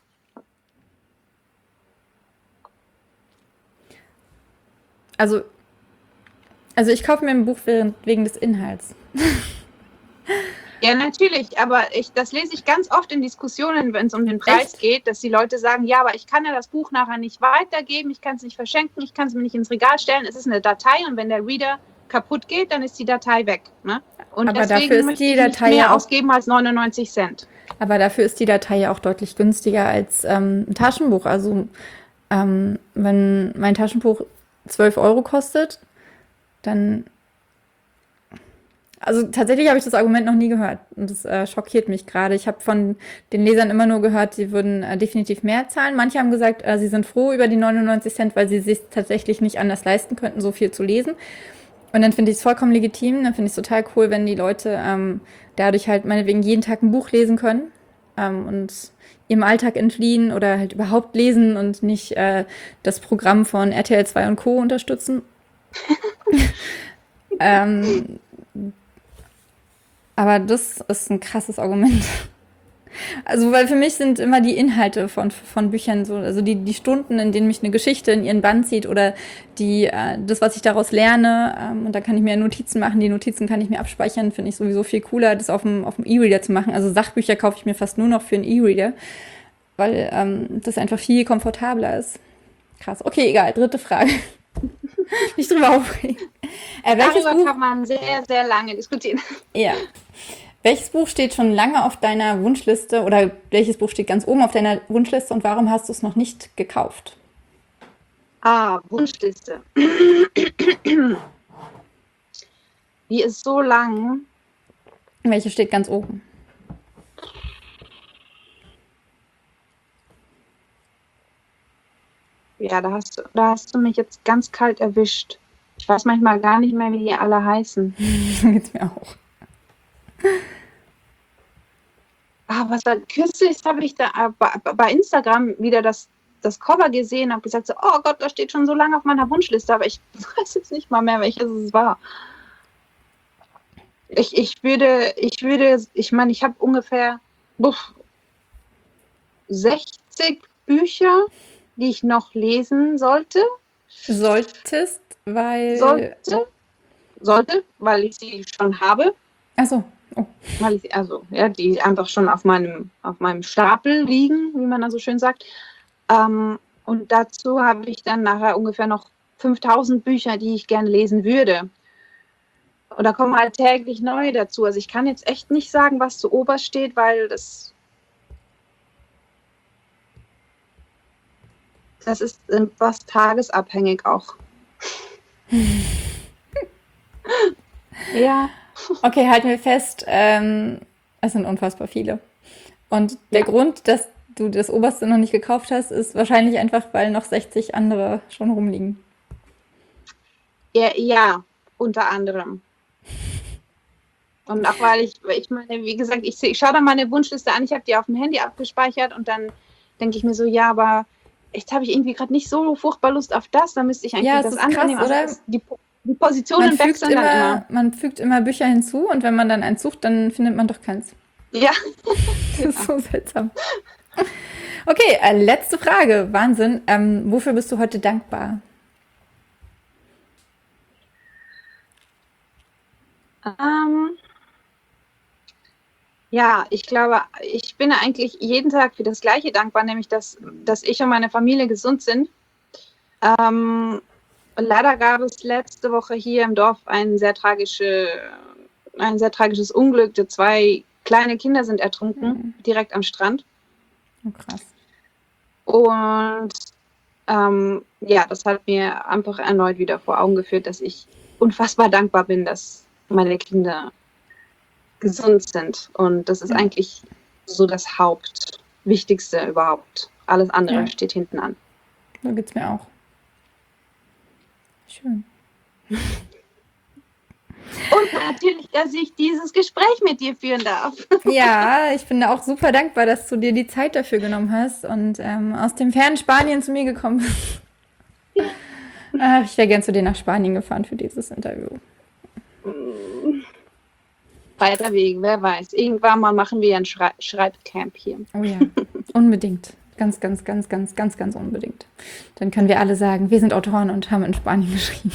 Also ich kaufe mir ein Buch wegen des Inhalts. Ja, natürlich, aber das lese ich ganz oft in Diskussionen, wenn es um den Preis geht, dass die Leute sagen, ja, aber ich kann ja das Buch nachher nicht weitergeben, ich kann es nicht verschenken, ich kann es mir nicht ins Regal stellen, es ist eine Datei und wenn der Reader kaputt geht, dann ist die Datei weg. Ne? Und aber deswegen dafür ist möchte die ich Datei nicht mehr ja auch, ausgeben als 99 Cent. aber dafür ist die Datei ja auch deutlich günstiger als ein Taschenbuch. Also wenn mein Taschenbuch 12 Euro kostet, dann... Also tatsächlich habe ich das Argument noch nie gehört und das schockiert mich gerade. Ich habe von den Lesern immer nur gehört, sie würden definitiv mehr zahlen. Manche haben gesagt, sie sind froh über die 99 Cent, weil sie sich tatsächlich nicht anders leisten könnten, so viel zu lesen. Und dann finde ich es vollkommen legitim, dann finde ich es total cool, wenn die Leute dadurch halt meinetwegen jeden Tag ein Buch lesen können und ihrem Alltag entfliehen oder halt überhaupt lesen und nicht das Programm von RTL 2 und Co. unterstützen. Aber das ist ein krasses Argument. Also, weil für mich sind immer die Inhalte von Büchern so, also die Stunden, in denen mich eine Geschichte in ihren Bann zieht oder das, was ich daraus lerne, und da kann ich mir Notizen machen, die Notizen kann ich mir abspeichern, finde ich sowieso viel cooler, das auf dem E-Reader zu machen. Also Sachbücher kaufe ich mir fast nur noch für einen E-Reader, weil das einfach viel komfortabler ist. Krass. Okay, egal, dritte Frage. Nicht drüber aufregen. Darüber kann man sehr, sehr lange diskutieren. Ja. Welches Buch steht schon lange auf deiner Wunschliste oder welches Buch steht ganz oben auf deiner Wunschliste und warum hast du es noch nicht gekauft? Wunschliste. Die ist so lang. Welche steht ganz oben? Ja, da hast du mich jetzt ganz kalt erwischt. weiß manchmal gar nicht mehr, wie die alle heißen. So geht's mir auch. Was war kürzlich, habe ich da bei Instagram wieder das Cover gesehen, habe gesagt, so, oh Gott, das steht schon so lange auf meiner Wunschliste, aber ich weiß jetzt nicht mal mehr, welches es war. Ich meine, ich habe ungefähr 60 Bücher, die ich noch lesen sollte, Weil. weil ich sie schon habe, Achso. Oh. die einfach schon auf meinem Stapel liegen, wie man da so schön sagt. Und dazu habe ich dann nachher ungefähr noch 5000 Bücher, die ich gerne lesen würde. Und da kommen halt täglich neue dazu. Also ich kann jetzt echt nicht sagen, was zu oberst steht, weil das ist etwas tagesabhängig auch. Ja. Okay, halten wir fest, es sind unfassbar viele. Und der Grund, dass du das Oberste noch nicht gekauft hast, ist wahrscheinlich einfach, weil noch 60 andere schon rumliegen. Ja, unter anderem. Und auch weil ich meine, wie gesagt, ich schaue dann meine Wunschliste an, ich habe die auf dem Handy abgespeichert und dann denke ich mir so, ja, aber jetzt habe ich irgendwie gerade nicht so furchtbar Lust auf das, dann müsste ich eigentlich das andere nehmen. Also die Positionen wechseln dann immer. Man fügt immer Bücher hinzu und wenn man dann eins sucht, dann findet man doch keins. Ja. Das ist so seltsam. Okay, letzte Frage. Wahnsinn. Wofür bist du heute dankbar? Ja, ich glaube, ich bin eigentlich jeden Tag für das Gleiche dankbar, nämlich dass ich und meine Familie gesund sind. Leider gab es letzte Woche hier im Dorf ein sehr tragisches Unglück. 2 kleine Kinder sind ertrunken, direkt am Strand. Oh, krass. Und das hat mir einfach erneut wieder vor Augen geführt, dass ich unfassbar dankbar bin, dass meine Kinder gesund sind. Und das ist eigentlich so das Hauptwichtigste überhaupt. Alles andere steht hinten an. So geht's mir auch. Schön. Und natürlich, dass ich dieses Gespräch mit dir führen darf. Ja, ich bin auch super dankbar, dass du dir die Zeit dafür genommen hast und aus dem fernen Spanien zu mir gekommen bist. Ich wäre gern zu dir nach Spanien gefahren für dieses Interview. Weiter Weg, wer weiß. Irgendwann mal machen wir ein Schreibcamp hier. Oh ja, unbedingt. Ganz, ganz, ganz, ganz, ganz, ganz unbedingt. Dann können wir alle sagen, wir sind Autoren und haben in Spanien geschrieben.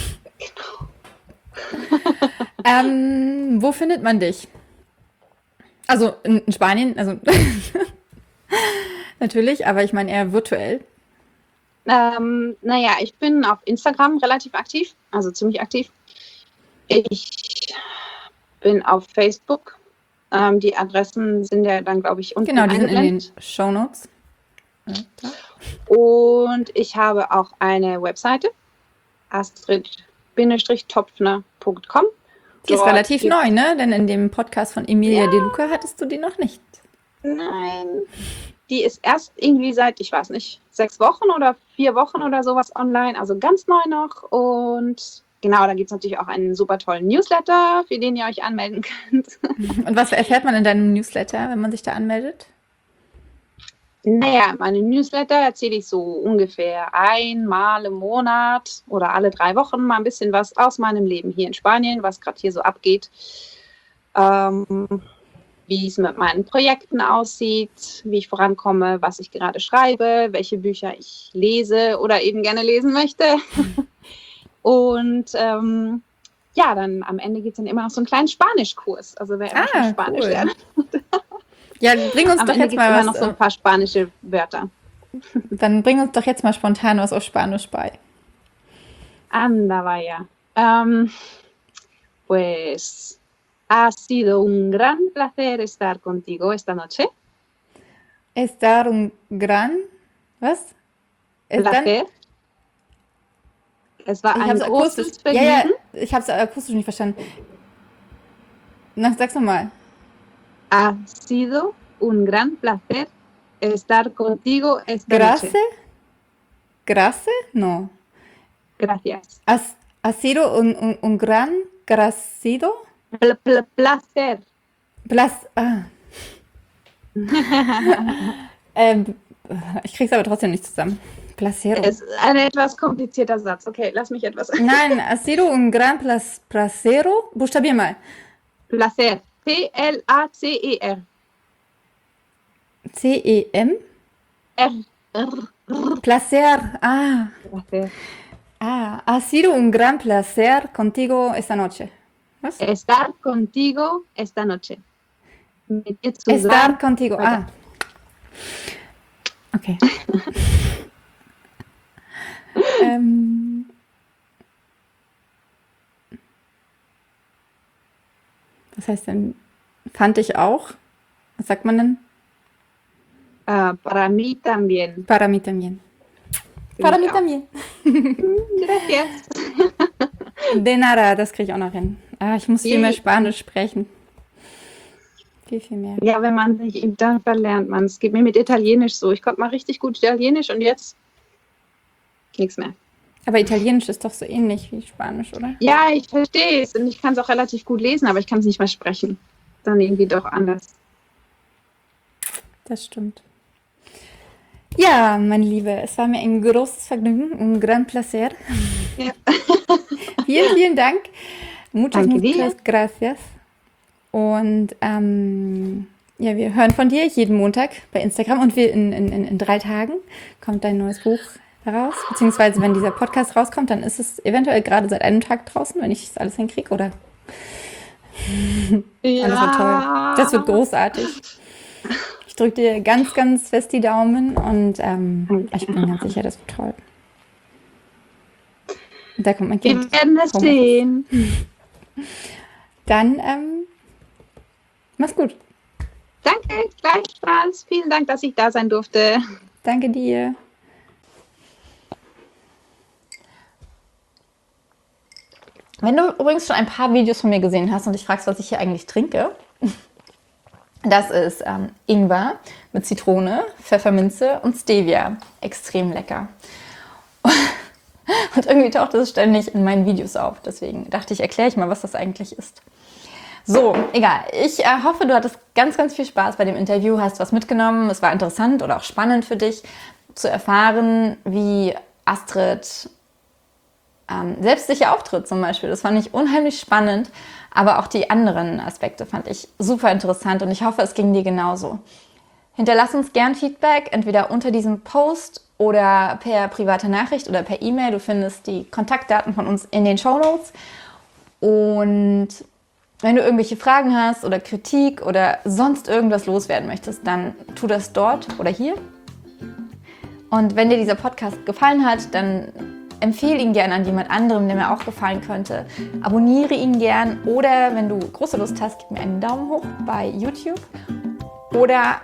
Genau. Wo findet man dich? Also in Spanien, also natürlich, aber ich meine eher virtuell. Ich bin auf Instagram relativ aktiv, also ziemlich aktiv. Ich bin auf Facebook. Die Adressen sind ja dann, glaube ich, unten Genau, die sind in eingeblendet. den Shownotes. Ja, Und ich habe auch eine Webseite, astrid-topfner.com. die ist relativ neu, ne? Denn in dem Podcast von Emilia De Luca hattest du die noch nicht. Nein, die ist erst irgendwie seit, ich weiß nicht, 6 Wochen oder 4 Wochen oder sowas online, also ganz neu noch. Und genau, da gibt es natürlich auch einen super tollen Newsletter, für den ihr euch anmelden könnt. Und was erfährt man in deinem Newsletter, wenn man sich da anmeldet? Naja, in meinem Newsletter erzähle ich so ungefähr einmal im Monat oder alle 3 Wochen mal ein bisschen was aus meinem Leben hier in Spanien, was gerade hier so abgeht, wie es mit meinen Projekten aussieht, wie ich vorankomme, was ich gerade schreibe, welche Bücher ich lese oder eben gerne lesen möchte. Und dann am Ende gibt es dann immer noch so einen kleinen Spanischkurs. Also wer immer schon Spanisch lernt. Ja, bring uns Am doch Ende jetzt mal immer was. noch so ein paar spanische Wörter. Dann bring uns doch jetzt mal spontan was auf Spanisch bei. Anda, vaya. Pues ha sido un gran placer estar contigo esta noche. Estar un gran. Was? Placer. Es war ein großes Vergnügen. Ja, ich habe es akustisch nicht verstanden. Sag's nochmal. Ha sido un gran placer estar contigo esta noche. ¿Grace? ¿Grace? No. Gracias. Ha sido un gran gracido. Placer. Ich krieg's aber trotzdem nicht zusammen. Placero. Es ist ein etwas komplizierter Satz. Okay, lass mich etwas. Nein, ha sido un gran placero. Buchstabier mal. Placer. Placer. C-E-M. R. Placer. Placer. Ha sido un gran placer contigo esta noche. Was? Estar contigo esta noche. Mit dir Estar zusammen. contigo. Weiter. Okay. Was heißt denn? Fand ich auch. Was sagt man denn? Para mí también. Para mí también. Para mí también. Gracias. De nada, das kriege ich auch noch hin. Ich muss viel mehr Spanisch sprechen. Viel mehr. Ja, wenn man sich dann verlernt man. Es geht mir mit Italienisch so. Ich konnte mal richtig gut Italienisch und jetzt nichts mehr. Aber Italienisch ist doch so ähnlich wie Spanisch, oder? Ja, ich verstehe es und ich kann es auch relativ gut lesen, aber ich kann es nicht mehr sprechen. Dann irgendwie doch anders. Das stimmt. Ja, meine Liebe, es war mir ein großes Vergnügen, un gran placer. Ja. Vielen Dank. Muchas, Danke dir. muchas gracias. Und ja, wir hören von dir jeden Montag bei Instagram und wir in 3 Tagen kommt dein neues Buch heraus. Beziehungsweise, wenn dieser Podcast rauskommt, dann ist es eventuell gerade seit einem Tag draußen, wenn ich das alles hinkriege, oder? Ja. Alles wird toll. Das wird großartig. Ich drücke dir ganz, ganz fest die Daumen und ich bin ganz sicher, das wird toll. Und da kommt mein Kind. Wir werden es sehen. Dann mach's gut. Danke, gleichfalls. Vielen Dank, dass ich da sein durfte. Danke dir. Wenn du übrigens schon ein paar Videos von mir gesehen hast und dich fragst, was ich hier eigentlich trinke, das ist Ingwer mit Zitrone, Pfefferminze und Stevia. Extrem lecker. Und irgendwie taucht es ständig in meinen Videos auf. Deswegen dachte ich, erkläre ich mal, was das eigentlich ist. So, egal. Ich hoffe, du hattest ganz, ganz viel Spaß bei dem Interview, hast was mitgenommen. Es war interessant oder auch spannend für dich zu erfahren, wie Astrid selbstsicher auftritt zum Beispiel. Das fand ich unheimlich spannend, aber auch die anderen Aspekte fand ich super interessant und ich hoffe, es ging dir genauso. Hinterlass uns gern Feedback, entweder unter diesem Post oder per private Nachricht oder per E-Mail. Du findest die Kontaktdaten von uns in den Shownotes. Und wenn du irgendwelche Fragen hast oder Kritik oder sonst irgendwas loswerden möchtest, dann tu das dort oder hier. Und wenn dir dieser Podcast gefallen hat, dann empfehle ihn gerne an jemand anderem, der mir auch gefallen könnte. Abonniere ihn gern oder wenn du große Lust hast, gib mir einen Daumen hoch bei YouTube oder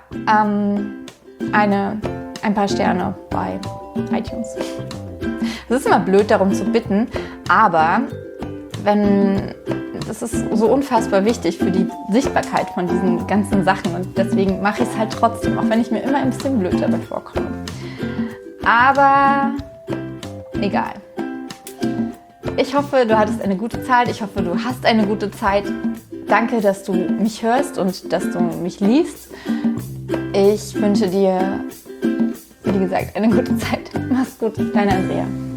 ein paar Sterne bei iTunes. Es ist immer blöd, darum zu bitten, aber das ist so unfassbar wichtig für die Sichtbarkeit von diesen ganzen Sachen und deswegen mache ich es halt trotzdem, auch wenn ich mir immer ein bisschen blöd dabei vorkomme. Aber egal. Ich hoffe, du hattest eine gute Zeit. Ich hoffe, du hast eine gute Zeit. Danke, dass du mich hörst und dass du mich liest. Ich wünsche dir, wie gesagt, eine gute Zeit. Mach's gut, deine Andrea.